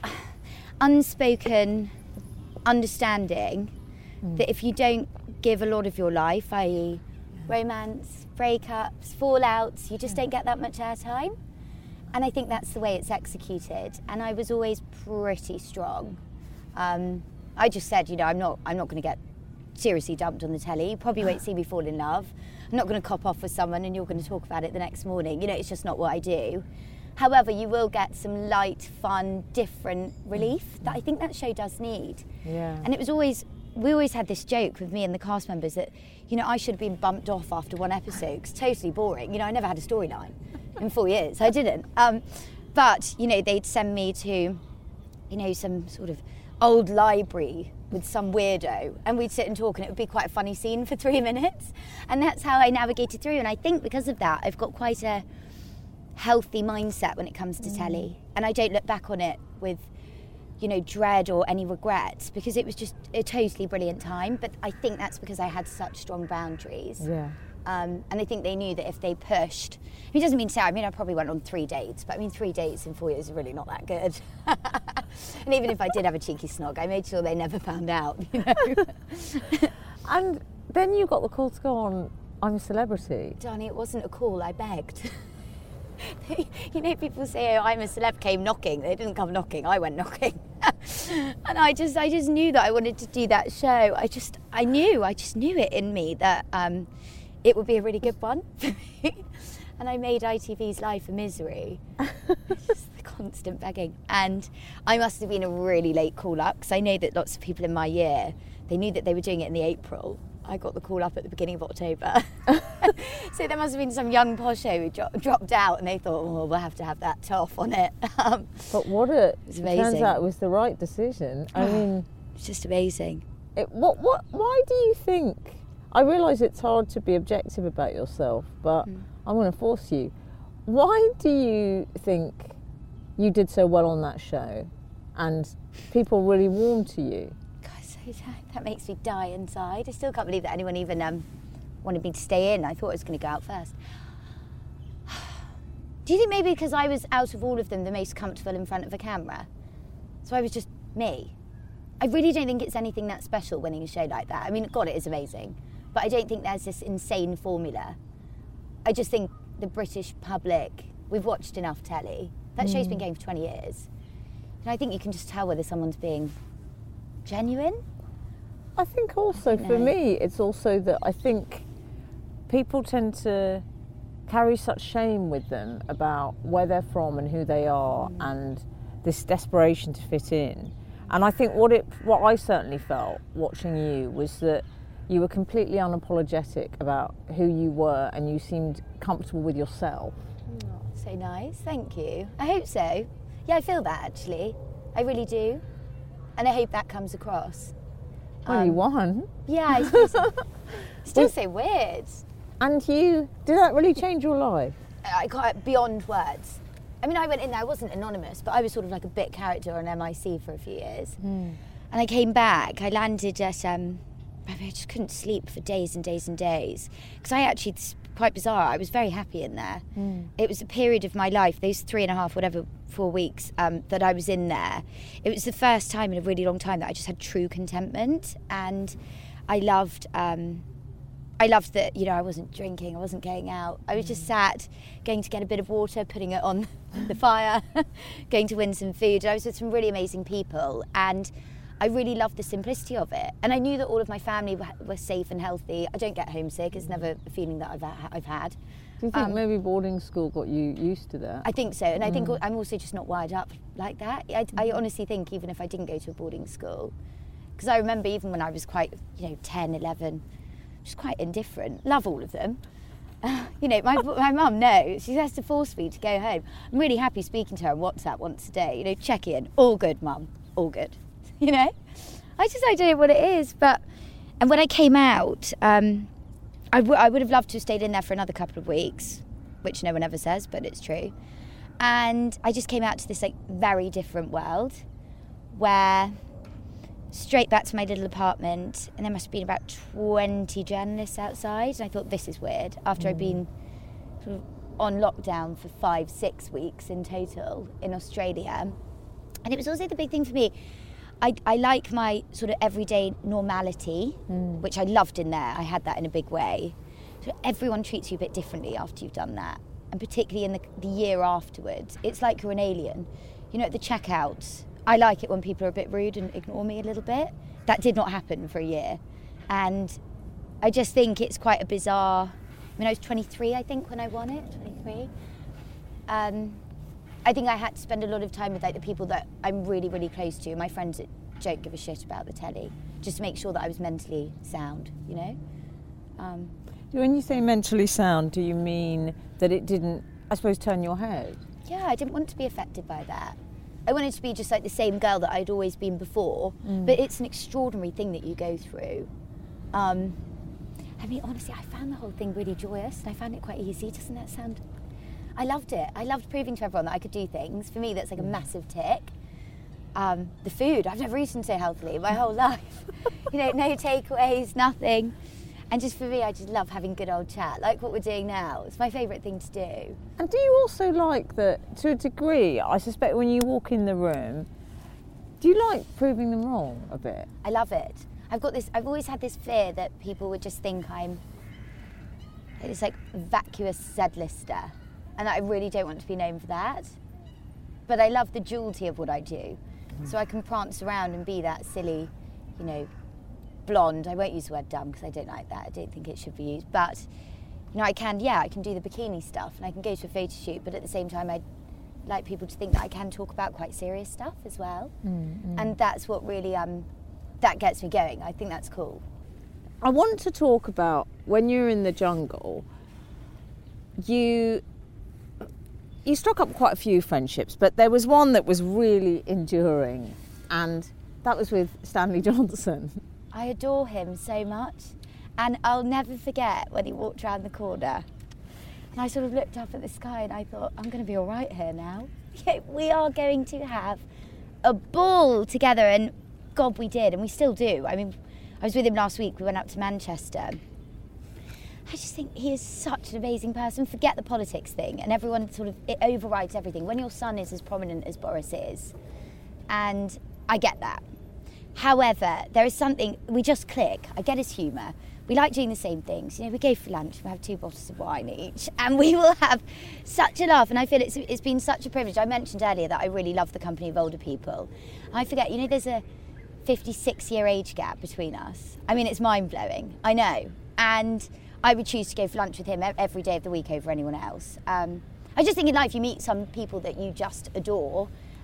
unspoken understanding mm. that if you don't give a lot of your life, that is romance, breakups, fallouts, you just don't get that much airtime. And I think that's the way it's executed. And I was always pretty strong. Um, I just said, you know, I'm not, I'm not going to get seriously dumped on the telly. You probably won't see me fall in love. I'm not going to cop off with someone and you're going to talk about it the next morning. You know, it's just not what I do. However, you will get some light, fun, different relief that I think that show does need. Yeah. And it was always, we always had this joke with me and the cast members that, you know, I should have been bumped off after one episode because totally boring. You know, I never had a storyline in four years. I didn't. Um, but, you know, they'd send me to, you know, some sort of old library with some weirdo, and we'd sit and talk, and it would be quite a funny scene for three minutes. And that's how I navigated through. And I think because of that, I've got quite a healthy mindset when it comes to mm. telly, and I don't look back on it with, you know, dread or any regrets, because it was just a totally brilliant time. But I think that's because I had such strong boundaries. Yeah. Um, and I think they knew that if they pushed, I mean, it doesn't mean to say, I mean, I probably went on three dates, but I mean, three dates in four years is really not that good. And even if I did have a cheeky snog, I made sure they never found out, you know. And then you got the call to go on I'm a Celebrity. Darnie, it wasn't a call, I begged. You know, people say, oh, I'm a Celeb came knocking. They didn't come knocking, I went knocking. And I just I just knew that I wanted to do that show. I just, I knew, I just knew it in me that um, it would be a really good one for me. And I made I T V's life a misery. It's just the constant begging. And I must have been a really late call up, because I know that lots of people in my year, they knew that they were doing it in the April. I got the call up at the beginning of October. So there must have been some young posho who dro- dropped out, and they thought, oh, well, we'll have to have that toff on it. Um, but what a, it was amazing. Turns out it was the right decision. I mean, it's just amazing. It, what, what, why do you think, I realise it's hard to be objective about yourself, but mm. I'm going to force you. Why do you think you did so well on that show and people really warmed to you? That makes me die inside. I still can't believe that anyone even um, wanted me to stay in. I thought I was going to go out first. Do you think maybe because I was, out of all of them, the most comfortable in front of a camera? So I was just me. I really don't think it's anything that special winning a show like that. I mean, God, it is amazing. But I don't think there's this insane formula. I just think the British public, we've watched enough telly. That mm. show's been going for twenty years. And I think you can just tell whether someone's being genuine. I think also for me, it's also that I think people tend to carry such shame with them about where they're from and who they are, mm. and this desperation to fit in. And I think what it, what I certainly felt watching you was that you were completely unapologetic about who you were, and you seemed comfortable with yourself. Oh, so so nice. Thank you. I hope so. Yeah, I feel that actually. I really do. And I hope that comes across. Well, um, you won. Yeah, I suppose so. Still so weird. And you, did that really change your life? I got it beyond words. I mean, I went in there, I wasn't anonymous, but I was sort of like a bit character on M I C for a few years. Mm. And I came back, I landed at, um, I mean, I just couldn't sleep for days and days and days. Because I actually, it's quite bizarre, I was very happy in there. Mm. It was a period of my life, those three and a half, whatever, four weeks um, that I was in there. It was the first time in a really long time that I just had true contentment. And I loved... Um, I loved that, you know, I wasn't drinking, I wasn't going out. I was just sat, going to get a bit of water, putting it on the fire, going to win some food. I was with some really amazing people, and I really loved the simplicity of it. And I knew that all of my family were, were safe and healthy. I don't get homesick. It's never a feeling that I've, I've had. Do you think um, maybe boarding school got you used to that? I think so. And mm. I think I'm also just not wired up like that. I, I honestly think even if I didn't go to a boarding school, because I remember even when I was quite, you know, ten, eleven, just quite indifferent. Love all of them. Uh, you know, my my mum knows. She has to force me to go home. I'm really happy speaking to her on WhatsApp once a day. You know, check in. All good, mum. All good. You know? I just, I don't know what it is. But, and when I came out, um, I, w- I would have loved to have stayed in there for another couple of weeks, which no one ever says, but it's true. And I just came out to this, like, very different world where... straight back to my little apartment, and there must have been about twenty journalists outside, and I thought, this is weird, after mm. I'd been sort of on lockdown for five, six weeks in total in Australia. And it was also the big thing for me, I, I like my sort of everyday normality, mm. which I loved in there. I had that in a big way. So everyone treats you a bit differently after you've done that, and particularly in the, the year afterwards. It's like you're an alien. You know, at the checkouts, I like it when people are a bit rude and ignore me a little bit. That did not happen for a year. And I just think it's quite a bizarre... I mean, I was twenty-three, I think, when I won it, twenty-three. Um, I think I had to spend a lot of time with like the people that I'm really, really close to, my friends that don't give a shit about the telly, just to make sure that I was mentally sound, you know? Um, when you say mentally sound, do you mean that it didn't, I suppose, turn your head? Yeah, I didn't want to be affected by that. I wanted to be just like the same girl that I'd always been before, mm. but it's an extraordinary thing that you go through. Um, I mean, honestly, I found the whole thing really joyous, and I found it quite easy. Doesn't that sound... I loved it. I loved proving to everyone that I could do things. For me, that's like a massive tick. Um, the food, I've never eaten so healthily in my whole life. You know, no takeaways, nothing. And just for me, I just love having good old chat, like what we're doing now. It's my favourite thing to do. And do you also like that, to a degree, I suspect when you walk in the room, do you like proving them wrong a bit? I love it. I've got this, I've always had this fear that people would just think I'm this like vacuous Z-lister, and that I really don't want to be known for that. But I love the duality of what I do. Mm. So I can prance around and be that silly, you know, blonde. I won't use the word dumb because I don't like that. I don't think it should be used. But, you know, I can, yeah, I can do the bikini stuff and I can go to a photo shoot, but at the same time I'd like people to think that I can talk about quite serious stuff as well. Mm, mm. And that's what really, um, that gets me going. I think that's cool. I want to talk about when you're in the jungle, you you struck up quite a few friendships, but there was one that was really enduring, and that was with Stanley Johnson. I adore him so much, and I'll never forget when he walked around the corner and I sort of looked up at the sky and I thought, I'm going to be all right here now. We are going to have a ball together, and God, we did, and we still do. I mean, I was with him last week, we went up to Manchester. I just think he is such an amazing person. Forget the politics thing, and everyone sort of, it overrides everything. When your son is as prominent as Boris is, and I get that. However, there is something, we just click. I get his humour. We like doing the same things. You know, we go for lunch, we have two bottles of wine each, and we will have such a laugh. And I feel it's it's been such a privilege. I mentioned earlier that I really love the company of older people. I forget, you know, there's a fifty-six year age gap between us. I mean, it's mind-blowing, I know. And I would choose to go for lunch with him every day of the week over anyone else. Um, I just think in life you meet some people that you just adore,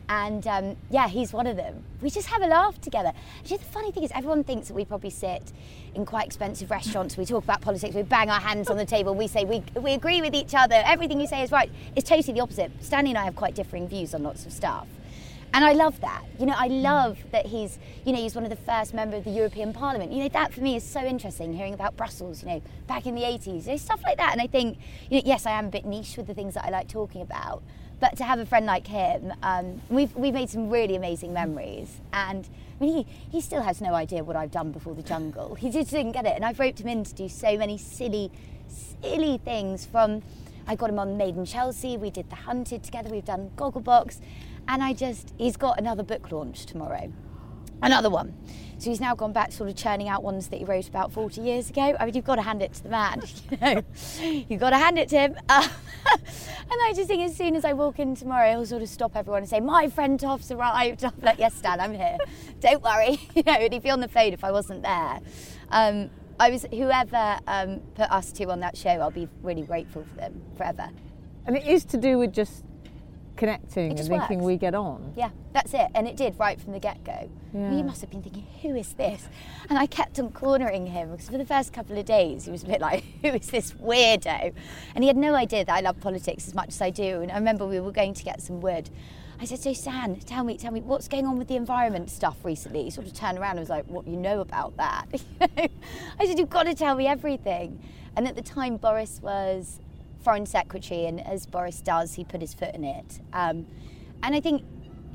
And um, yeah, he's one of them. We just have a laugh together. Actually, the funny thing is everyone thinks that we probably sit in quite expensive restaurants, we talk about politics, we bang our hands on the table, we say we we agree with each other, everything you say is right. It's totally the opposite. Stanley and I have quite differing views on lots of stuff. And I love that. You know, I love that he's, you know, he's one of the first members of the European Parliament. You know, that for me is so interesting, hearing about Brussels, you know, back in the eighties, you know, stuff like that. And I think, you know, yes, I am a bit niche with the things that I like talking about, but to have a friend like him, um, we've we've made some really amazing memories. And I mean, he, he still has no idea what I've done before the jungle. He just didn't get it. And I've roped him in to do so many silly, silly things. From, I got him on Made in Chelsea, we did The Hunted together, we've done Gogglebox. And I just, he's got another book launch tomorrow. Another one. So he's now gone back to sort of churning out ones that he wrote about forty years ago. I mean, you've got to hand it to the man, you know. You've got to hand it to him. Um, and I just think as soon as I walk in tomorrow, he'll sort of stop everyone and say, my friend Toph's arrived. I'm like, yes, Stan, I'm here. Don't worry. You know, and he'd be on the phone if I wasn't there. Um, I was, whoever um, put us two on that show, I'll be really grateful for them forever. And it is to do with just connecting and thinking works. We get on. Yeah, that's it. And it did right from the get-go. Yeah. You must have been thinking, who is this? And I kept on cornering him because for the first couple of days he was a bit like, who is this weirdo? And he had no idea that I love politics as much as I do. And I remember we were going to get some wood. I said, so Stan, tell me, tell me, what's going on with the environment stuff recently? He sort of turned around and was like, what, you know about that? I said, you've got to tell me everything. And at the time, Boris was Foreign Secretary, and as Boris does, he put his foot in it. Um, and I think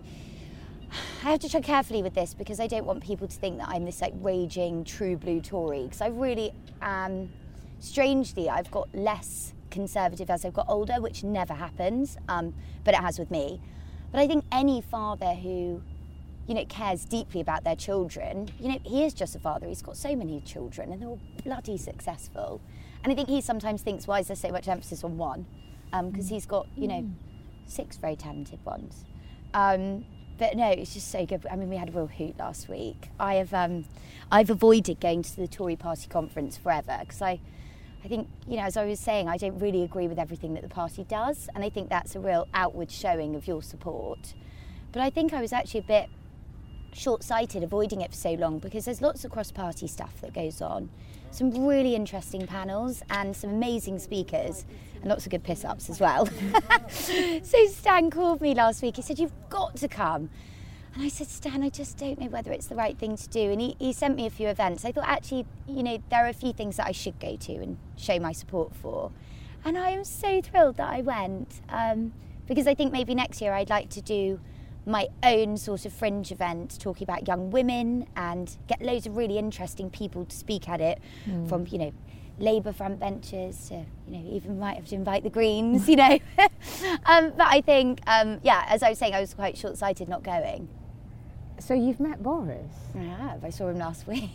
I have to tread carefully with this because I don't want people to think that I'm this like raging true blue Tory, because I really am. Strangely, I've got less conservative as I've got older, which never happens, um, but it has with me. But I think any father who, you know, cares deeply about their children, you know, he is just a father. He's got so many children and they're all bloody successful. And I think he sometimes thinks, why is there so much emphasis on one? Because um, he's got, you know, six very talented ones. Um, but no, it's just so good. I mean, we had a real hoot last week. I have, um, I've avoided going to the Tory party conference forever because I, I think, you know, as I was saying, I don't really agree with everything that the party does. And I think that's a real outward showing of your support. But I think I was actually a bit short-sighted avoiding it for so long because there's lots of cross-party stuff that goes on. Some really interesting panels and some amazing speakers and lots of good piss-ups as well. So Stan called me last week. He said, you've got to come. And I said, Stan, I just don't know whether it's the right thing to do. And he, he sent me a few events. I thought, actually, you know, there are a few things that I should go to and show my support for. And I am so thrilled that I went um, because I think maybe next year I'd like to do my own sort of fringe event talking about young women and get loads of really interesting people to speak at it, mm. from, you know, Labour front benches to, you know, even might have to invite the Greens, you know. um, but I think, um, yeah, as I was saying, I was quite short-sighted not going. So you've met Boris? I have. I saw him last week.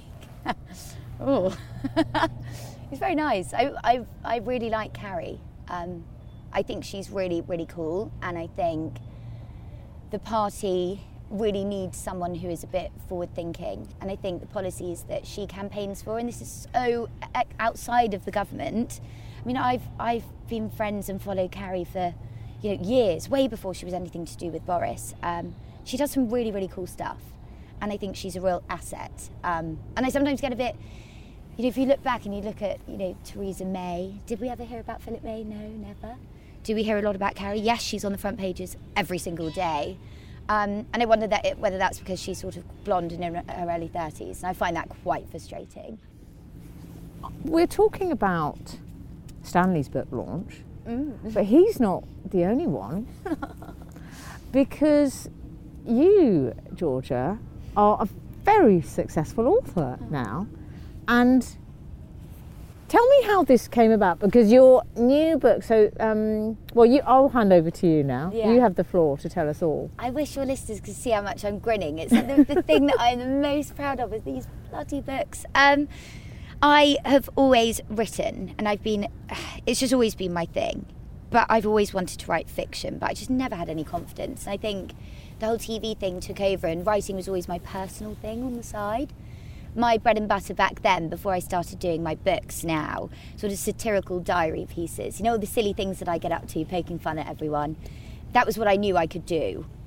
Oh, he's very nice. I, I, I really like Carrie. Um, I think she's really, really cool, and I think the party really needs someone who is a bit forward-thinking, and I think the policies that she campaigns for, and this is so outside of the government. I mean, I've I've been friends and followed Carrie for, you know, years, way before she was anything to do with Boris. Um, she does some really, really cool stuff, and I think she's a real asset. Um, and I sometimes get a bit, you know, if you look back and you look at, you know, Theresa May. Did we ever hear about Philip May? No, never. Do we hear a lot about Carrie? Yes, she's on the front pages every single day. Um, and I wonder that it, whether that's because she's sort of blonde and in her early thirties. And I find that quite frustrating. We're talking about Stanley's book launch, mm. but he's not the only one. Because you, Georgia, are a very successful author now. And tell me how this came about, because your new book, so, um, well, you, I'll hand over to you now. Yeah. You have the floor to tell us all. I wish your listeners could see how much I'm grinning. It's the, the thing that I'm the most proud of is these bloody books. Um, I have always written, and I've been, it's just always been my thing, but I've always wanted to write fiction, but I just never had any confidence. I think the whole T V thing took over, and writing was always my personal thing on the side. My bread and butter back then, before I started doing my books now, sort of satirical diary pieces, you know, the silly things that I get up to, poking fun at everyone. That was what I knew I could do.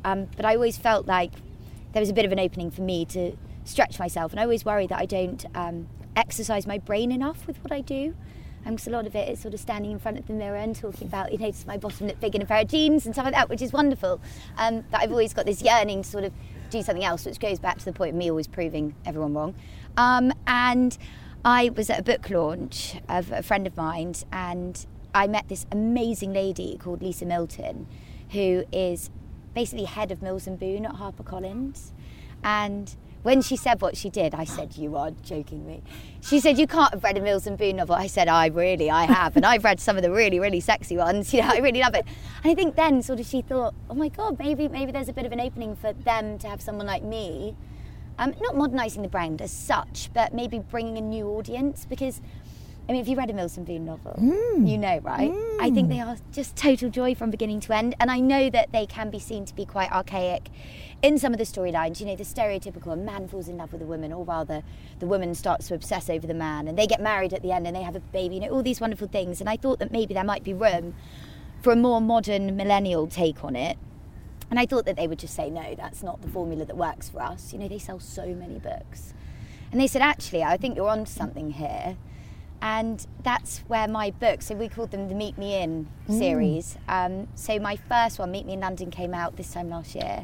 Um, but I always felt like there was a bit of an opening for me to stretch myself, and I always worry that I don't um, exercise my brain enough with what I do. Because um, a lot of it is sort of standing in front of the mirror and talking about, you know, does my bottom look big in a pair of jeans and stuff like that, which is wonderful. Um, but I've always got this yearning to sort of do something else, which goes back to the point of me always proving everyone wrong. Um, and I was at a book launch of a friend of mine, and I met this amazing lady called Lisa Milton, who is basically head of Mills and Boon at HarperCollins. And when she said what she did, I said, you are joking me. She said, you can't have read a Mills and Boon novel. I said, I really, I have. And I've read some of the really, really sexy ones. You know, I really love it. And I think then sort of she thought, oh my God, maybe maybe there's a bit of an opening for them to have someone like me. Um, not modernising the brand as such, but maybe bringing a new audience. Because, I mean, if you read a Mills and Boon novel, mm. you know, right? Mm. I think they are just total joy from beginning to end. And I know that they can be seen to be quite archaic in some of the storylines. You know, the stereotypical, a man falls in love with a woman, or rather the woman starts to obsess over the man, and they get married at the end and they have a baby, you know, all these wonderful things. And I thought that maybe there might be room for a more modern millennial take on it. And I thought that they would just say, no, that's not the formula that works for us. You know, they sell so many books. And they said, actually, I think you're onto something here. And that's where my books, so we called them the Meet Me In series. Mm. Um, so my first one, Meet Me in London, came out this time last year.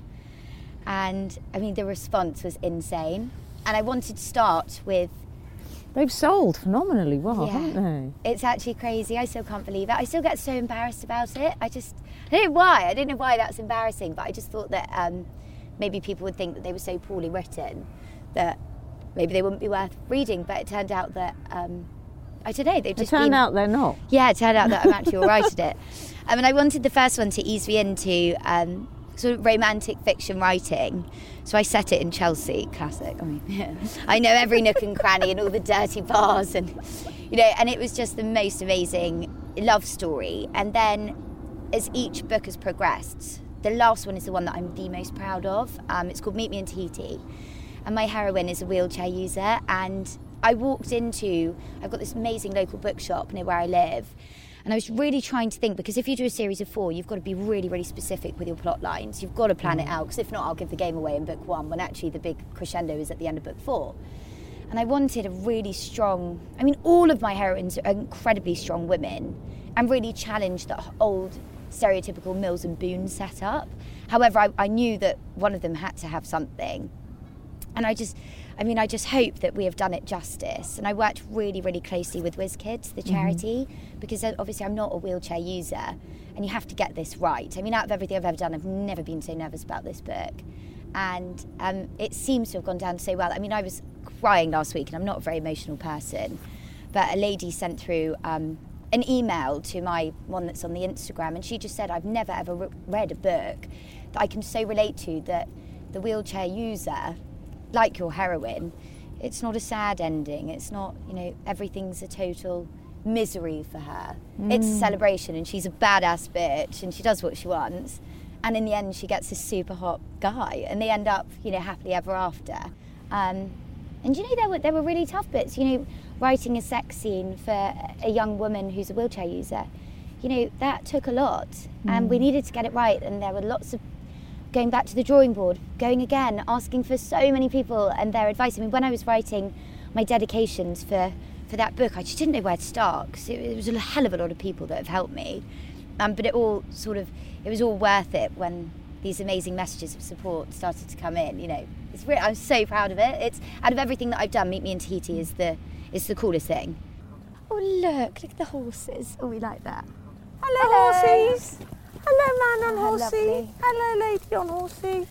And I mean, the response was insane. And I wanted to start with... They've sold phenomenally well, yeah, haven't they? It's actually crazy. I still can't believe it. I still get so embarrassed about it. I just, I don't know why. I don't know why that's embarrassing, but I just thought that um, maybe people would think that they were so poorly written that maybe they wouldn't be worth reading. But it turned out that, um, I don't know, they've just It turned been, out they're not. Yeah, it turned out that I'm actually all right at it. I mean, I wanted the first one to ease me into um, sort of romantic fiction writing. So I set it in Chelsea, classic. I mean, yeah. I know every nook and cranny and all the dirty bars, and you know, and it was just the most amazing love story. And then, as each book has progressed, the last one is the one that I'm the most proud of. Um, it's called Meet Me in Tahiti, and my heroine is a wheelchair user. And I walked into, I've got this amazing local bookshop near where I live. And I was really trying to think, because if you do a series of four, you've got to be really, really specific with your plot lines. You've got to plan it out, because if not, I'll give the game away in book one, when actually the big crescendo is at the end of book four. And I wanted a really strong, I mean, all of my heroines are incredibly strong women and really challenged that old stereotypical Mills and Boon setup. However, I, I knew that one of them had to have something. And I just, I mean, I just hope that we have done it justice. And I worked really, really closely with WizKids, the charity, mm-hmm. because obviously I'm not a wheelchair user, and you have to get this right. I mean, out of everything I've ever done, I've never been so nervous about this book. And um, it seems to have gone down so well. I mean, I was crying last week, and I'm not a very emotional person, but a lady sent through um, an email to my one that's on the Instagram, and she just said, I've never ever re- read a book that I can so relate to, that the wheelchair user, like your heroine, it's not a sad ending. It's not, you know, everything's a total misery for her. Mm. It's a celebration, and she's a badass bitch, and she does what she wants. And in the end, she gets this super hot guy, and they end up, you know, happily ever after. Um, and you know, there were there were really tough bits. You know, writing a sex scene for a young woman who's a wheelchair user, you know, that took a lot, mm. and we needed to get it right. And there were lots of going back to the drawing board, going again, asking for so many people and their advice. I mean, when I was writing my dedications for, for that book, I just didn't know where to start, because it, it was a hell of a lot of people that have helped me. Um, but it all sort of, it was all worth it when these amazing messages of support started to come in. You know, it's really, I'm so proud of it. It's, out of everything that I've done, Meet Me in Tahiti is the, is the coolest thing. Oh look, look at the horses. Oh, we like that. Hello, Hello. horses. Hello, man on Oh, horsey. lovely. Hello, lady on horsey.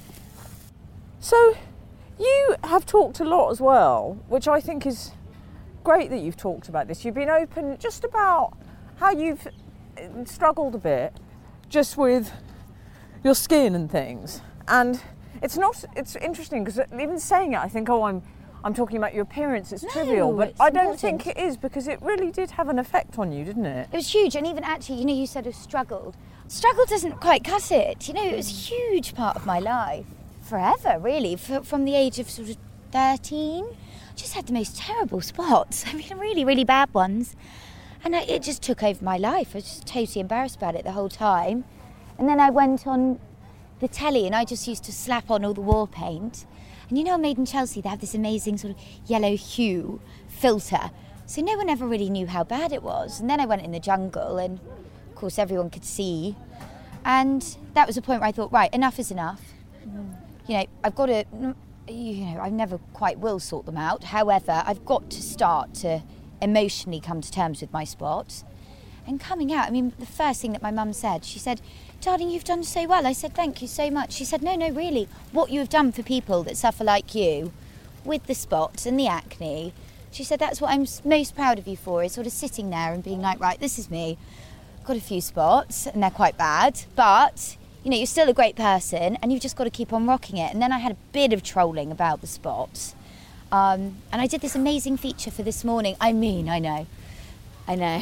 So, you have talked a lot as well, which I think is great that you've talked about this. You've been open just about how you've struggled a bit just with your skin and things. And it's not, it's interesting, because even saying it, I think, oh, I'm I'm talking about your appearance, it's No, trivial, but it's I don't important. think it is, because it really did have an effect on you, didn't it? It was huge, and even actually, you know, you said have struggled. Struggle doesn't quite cut it. You know, it was a huge part of my life. Forever, really, for, from the age of sort of thirteen. I just had the most terrible spots. I mean, really, really bad ones. And I, it just took over my life. I was just totally embarrassed about it the whole time. And then I went on the telly, and I just used to slap on all the war paint. And you know, Made in Chelsea, they have this amazing sort of yellow hue filter. So no one ever really knew how bad it was. And then I went in the jungle, and of course everyone could see. And that was a point where I thought, right, enough is enough. Mm. You know, I've got to, you know, I never quite will sort them out. However, I've got to start to emotionally come to terms with my spots. And coming out, I mean, the first thing that my mum said, she said, darling, you've done so well. I said, thank you so much. She said, no, no, really, what you have done for people that suffer like you with the spots and the acne, she said, that's what I'm most proud of you for, is sort of sitting there and being like, right, this is me. Got a few spots and they're quite bad, but, you know, you're still a great person and you've just got to keep on rocking it. And then I had a bit of trolling about the spots. Um, and I did this amazing feature for This Morning. I mean, I know. I know.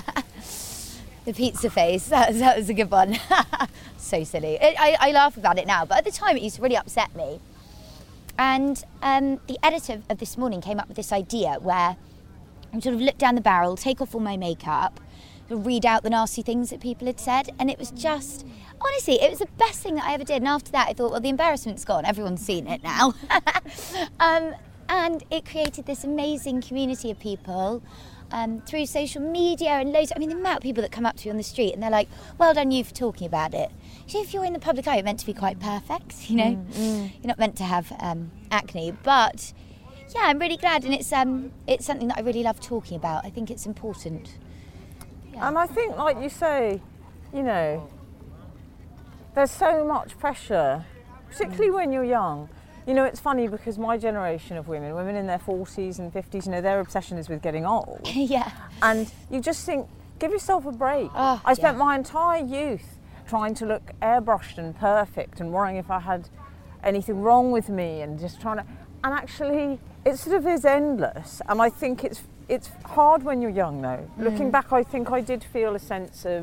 The pizza face, that was, that was a good one. So silly. I, I, I laugh about it now, but at the time it used to really upset me. And um, the editor of This Morning came up with this idea where I sort of look down the barrel, take off all my makeup, sort of read out the nasty things that people had said, and it was just, honestly, it was the best thing that I ever did. And after that I thought, well, the embarrassment's gone, everyone's seen it now. um, and it created this amazing community of people Um, through social media and loads. I mean, the amount of people that come up to you on the street and they're like, well done you for talking about it. So if you're in the public eye, you're meant to be quite perfect, you know. Mm, mm. You're not meant to have um, acne. But yeah, I'm really glad, and it's um, it's something that I really love talking about. I think it's important. Yeah. And I think, like you say, you know, there's so much pressure, particularly mm. when you're young. You know, it's funny because my generation of women, women in their forties and fifties, you know, their obsession is with getting old. Yeah. And you just think, give yourself a break. Oh, I spent yeah. my entire youth trying to look airbrushed and perfect and worrying if I had anything wrong with me and just trying to... And actually, it sort of is endless. And I think it's it's hard when you're young, though. Mm. Looking back, I think I did feel a sense of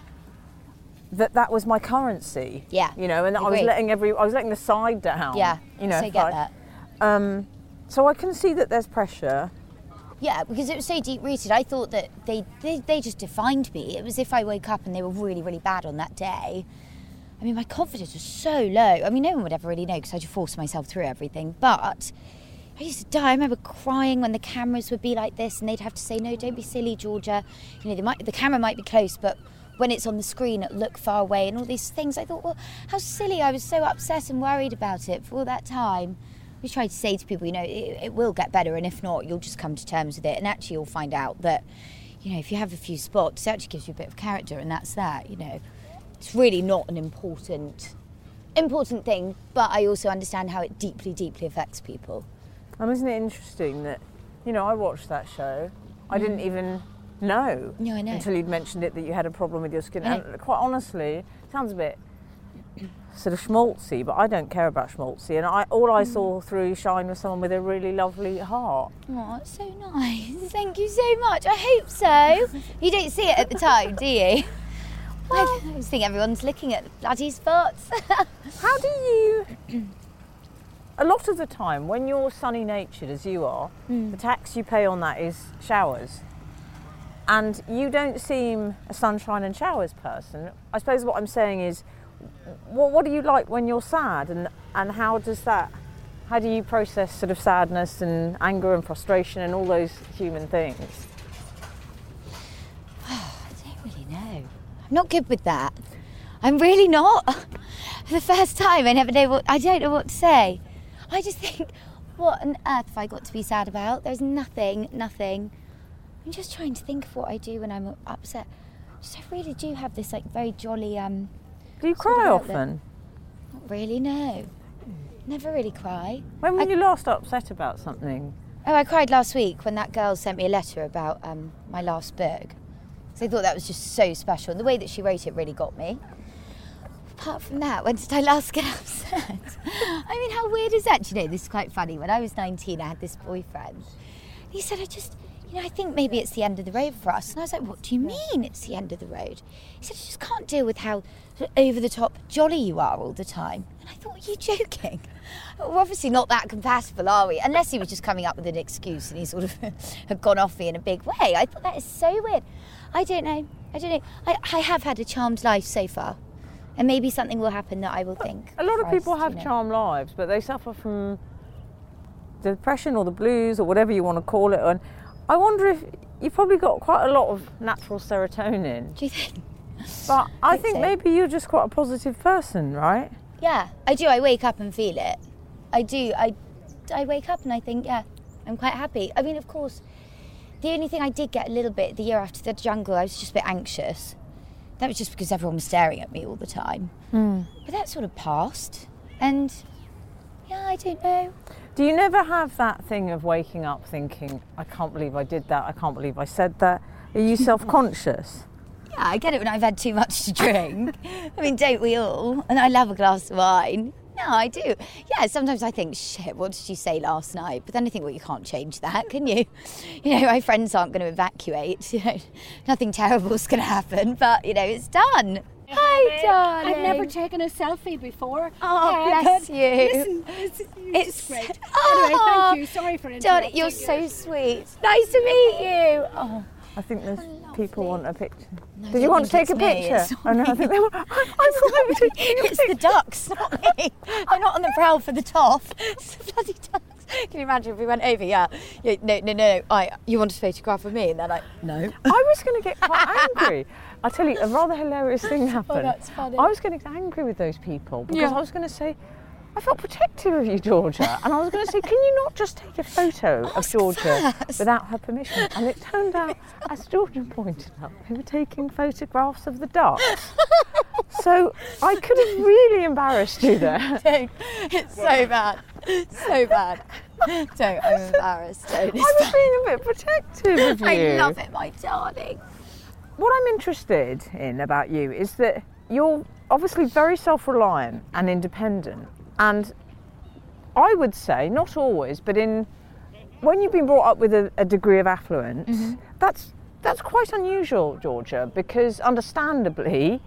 that that was my currency. Yeah. You know, and I, I was letting every I was letting the side down. Yeah. You know, so I get I, that. Um, so I can see that there's pressure. Yeah, because it was so deep rooted. I thought that they, they they just defined me. It was if I woke up and they were really, really bad on that day. I mean, my confidence was so low. I mean, no one would ever really know because I just forced myself through everything. But I used to die. I remember crying when the cameras would be like this and they'd have to say, no, don't be silly, Georgia. You know, they might, the camera might be close, but when it's on the screen, it'll look far away and all these things. I thought, well, how silly. I was so upset and worried about it for all that time. We tried to say to people, you know, it, it will get better, and if not, you'll just come to terms with it. And actually you'll find out that, you know, if you have a few spots, it actually gives you a bit of character, and that's that, you know. It's really not an important, important thing, but I also understand how it deeply, deeply affects people. And isn't it interesting that, you know, I watched that show. I mm. didn't even know, no, I know until you'd mentioned it that you had a problem with your skin. And quite honestly, it sounds a bit sort of schmaltzy, but I don't care about schmaltzy. And I, all I saw through Shine was someone with a really lovely heart. Oh, it's so nice. Thank you so much. I hope so. You don't see it at the time, do you? Well, I just think everyone's looking at the bloody spots. How do you... A lot of the time, when you're sunny-natured, as you are, mm. the tax you pay on that is showers. And you don't seem a sunshine and showers person. I suppose what I'm saying is, what, what do you like when you're sad, and, and how does that, how do you process sort of sadness and anger and frustration and all those human things? Oh, I don't really know. I'm not good with that. I'm really not. For the first time, I never know what, I don't know what to say. I just think, what on earth have I got to be sad about? There's nothing, nothing. I'm just trying to think of what I do when I'm upset. Just, I really do have this like very jolly... Um, do you cry often? Not really, no. Never really cry. When were I, you last upset about something? Oh, I cried last week when that girl sent me a letter about um, my last book. So I thought that was just so special. And the way that she wrote it really got me. Apart from that, when did I last get upset? I mean, how weird is that? Do you know, this is quite funny. When I was nineteen, I had this boyfriend. He said, I just... you know, I think maybe it's the end of the road for us. And I was like, what do you mean it's the end of the road? He said, I just can't deal with how sort of over-the-top jolly you are all the time. And I thought, are you joking? We're obviously not that compatible, are we? Unless he was just coming up with an excuse and he sort of had gone off me in a big way. I thought that is so weird. I don't know. I don't know. I, I have had a charmed life so far. And maybe something will happen that I will think. A lot of people Christ, have you know. charmed lives, but they suffer from depression or the blues or whatever you want to call it. And I wonder if you've probably got quite a lot of natural serotonin. Do you think? But I think, think so. maybe you're just quite a positive person, right? Yeah, I do. I wake up and feel it. I do. I, I wake up and I think, yeah, I'm quite happy. I mean, of course, the only thing I did get a little bit the year after the jungle, I was just a bit anxious. That was just because everyone was staring at me all the time. Mm. But that sort of passed. And, yeah, I don't know. Do you never have that thing of waking up thinking, I can't believe I did that, I can't believe I said that? Are you self-conscious? Yeah, I get it when I've had too much to drink. I mean, don't we all? And I love a glass of wine. No, I do. Yeah, sometimes I think, shit, what did you say last night? But then I think, well, you can't change that, can you? You know, my friends aren't going to evacuate. You know, nothing terrible's going to happen, but, you know, it's done. Hi, darling. I've never taken a selfie before. Oh, uh, bless but you. Listen, it's, It's great. Oh, Anyway, thank you. Sorry for interrupting. darling, you're so sweet. Nice to meet you. Oh, I think there's people want a picture. no, I Did you don't want to think take a it's me, picture? it's I know, I think they want, I, I thought they were taking a it's the picture. ducks, not me. I'm not on the prowl for the top. It's the bloody ducks. Can you imagine if we went over? Yeah. yeah no, no, no. I. You want a photograph of me? And they're like, no. I was going to get quite angry. I'll tell you, a rather hilarious thing happened. that's funny. I was going to get angry with those people because Yeah. I was going to say, I felt protective of you, Georgia. And I was going to say, can you not just take a photo of Ask Georgia first. without her permission? And it turned out, as Georgia pointed out, they were taking photographs of the ducks. So I could have really embarrassed you there. Don't. It's so bad. So bad. Don't. I'm embarrassed. Don't. I was being a bit protective of you. I love it, my darling. What I'm interested in about you is that you're obviously very self-reliant and independent, and I would say, not always, but in when you've been brought up with a, a degree of affluence, mm-hmm. that's that's quite unusual, Georgia, because understandably,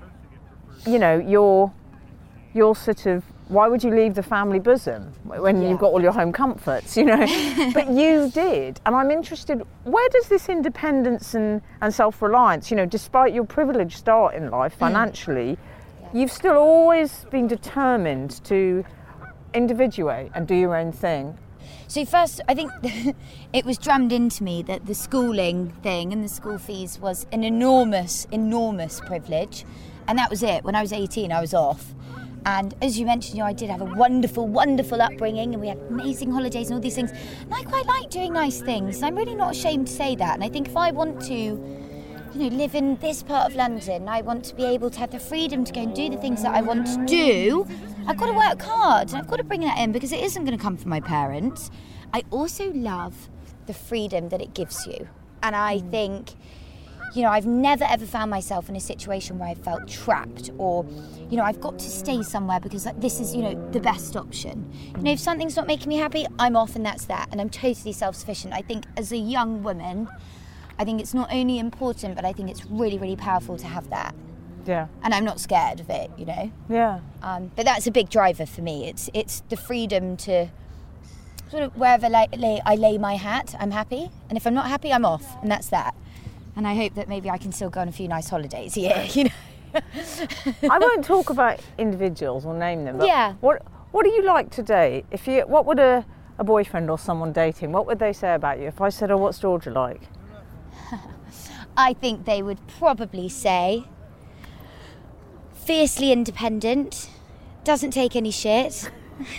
you know, you're you're sort of, why would you leave the family bosom when Yeah. you've got all your home comforts, you know? But you did. And I'm interested, where does this independence and, and self-reliance, you know, despite your privileged start in life financially, yeah. you've still always been determined to individuate and do your own thing? So first, I think it was drummed into me that the schooling thing and the school fees was an enormous, enormous privilege. And that was it. When I was eighteen, I was off. And as you mentioned, you know, I did have a wonderful, wonderful upbringing, and we had amazing holidays and all these things. And I quite like doing nice things. And I'm really not ashamed to say that. And I think if I want to, you know, live in this part of London, I want to be able to have the freedom to go and do the things that I want to do, I've got to work hard. And I've got to bring that in because it isn't going to come from my parents. I also love the freedom that it gives you. And I think, you know, I've never ever found myself in a situation where I felt trapped or, you know, I've got to stay somewhere because this is, you know, the best option. You know, if something's not making me happy, I'm off and that's that. And I'm totally self-sufficient. I think as a young woman, I think it's not only important, but I think it's really, really powerful to have that. Yeah. And I'm not scared of it, you know. Yeah. Um, but that's a big driver for me. It's it's the freedom to sort of wherever lay, lay, I lay my hat, I'm happy. And if I'm not happy, I'm off. And that's that. And I hope that maybe I can still go on a few nice holidays, yeah, you know. I won't talk about individuals or name them, but Yeah. what what do you like to date? If you, what would a, a boyfriend or someone dating, what would they say about you? If I said, oh, what's Georgia like? I think they would probably say fiercely independent, doesn't take any shit,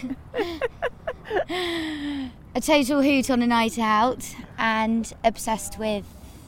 a total hoot on a night out, and obsessed with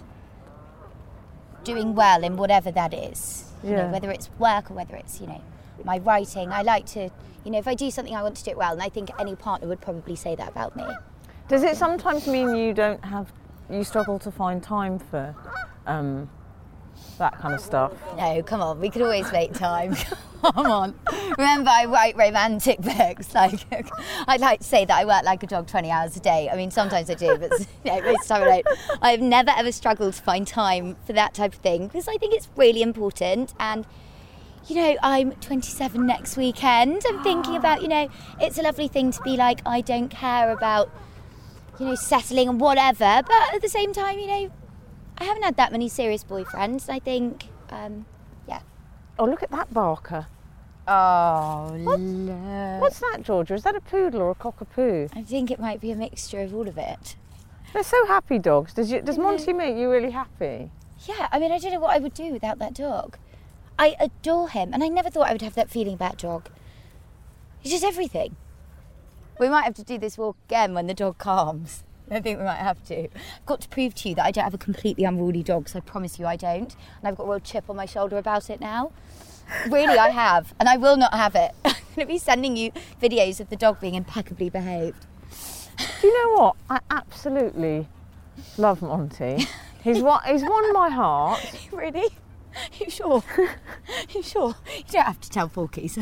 doing well in whatever that is. You Yeah. know, whether it's work or whether it's, you know, my writing. I like to, you know, if I do something, I want to do it well, and I think any partner would probably say that about me. Does it sometimes mean you don't have, you struggle to find time for um, that kind of stuff? No, come on, we could always make time. Come on. Remember, I write romantic books. Like, I'd like to say that I work like a dog twenty hours a day. I mean, sometimes I do, but you know, most of the time I don't. I've never ever struggled to find time for that type of thing because I think it's really important. And, you know, I'm twenty-seven next weekend. I'm thinking about, you know, it's a lovely thing to be like, I don't care about, you know, settling and whatever. But at the same time, you know, I haven't had that many serious boyfriends. I think, um, yeah. Oh, look at that barker. Oh, What? look. What's that, Georgia? Is that a poodle or a cockapoo? I think it might be a mixture of all of it. They're so happy dogs. Does, you, does Monty make you really happy? Yeah, I mean, I don't know what I would do without that dog. I adore him, and I never thought I would have that feeling about dog. He's just everything. We might have to do this walk again when the dog calms. I think we might have to. I've got to prove to you that I don't have a completely unruly dog, so I promise you I don't. And I've got a real chip on my shoulder about it now. Really, I have. And I will not have it. I'm going to be sending you videos of the dog being impeccably behaved. Do you know what? I absolutely love Monty. He's won, he's won my heart. Really? You sure? You sure? You don't have to tell Forkies.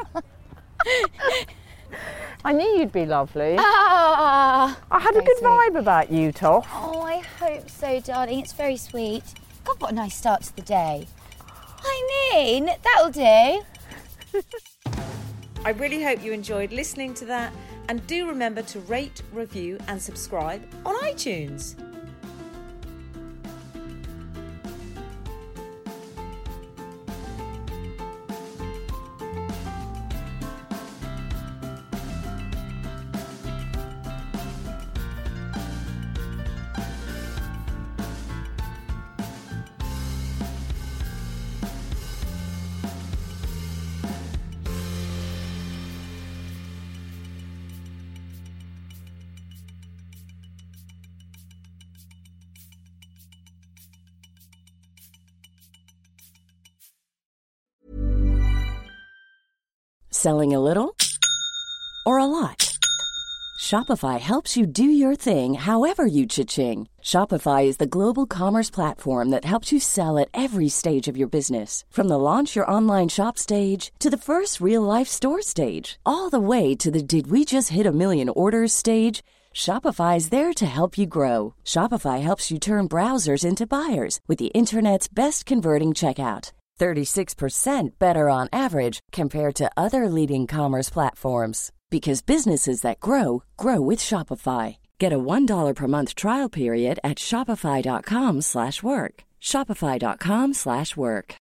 I knew you'd be lovely. Ah, I had a very good sweet. vibe about you, Toff. Oh, I hope so, darling. It's very sweet. God, what a nice start to the day. I mean, that'll do. I really hope you enjoyed listening to that, and do remember to rate, review and subscribe on iTunes. Selling a little or a lot? Shopify helps you do your thing however you cha-ching. Shopify is the global commerce platform that helps you sell at every stage of your business. From the launch your online shop stage to the first real-life store stage, all the way to the did we just hit a million orders stage. Shopify is there to help you grow. Shopify helps you turn browsers into buyers with the internet's best converting checkout. thirty-six percent better on average compared to other leading commerce platforms. Because businesses that grow, grow with Shopify. Get a one dollar per month trial period at shopify.com slash work. Shopify.com slash work.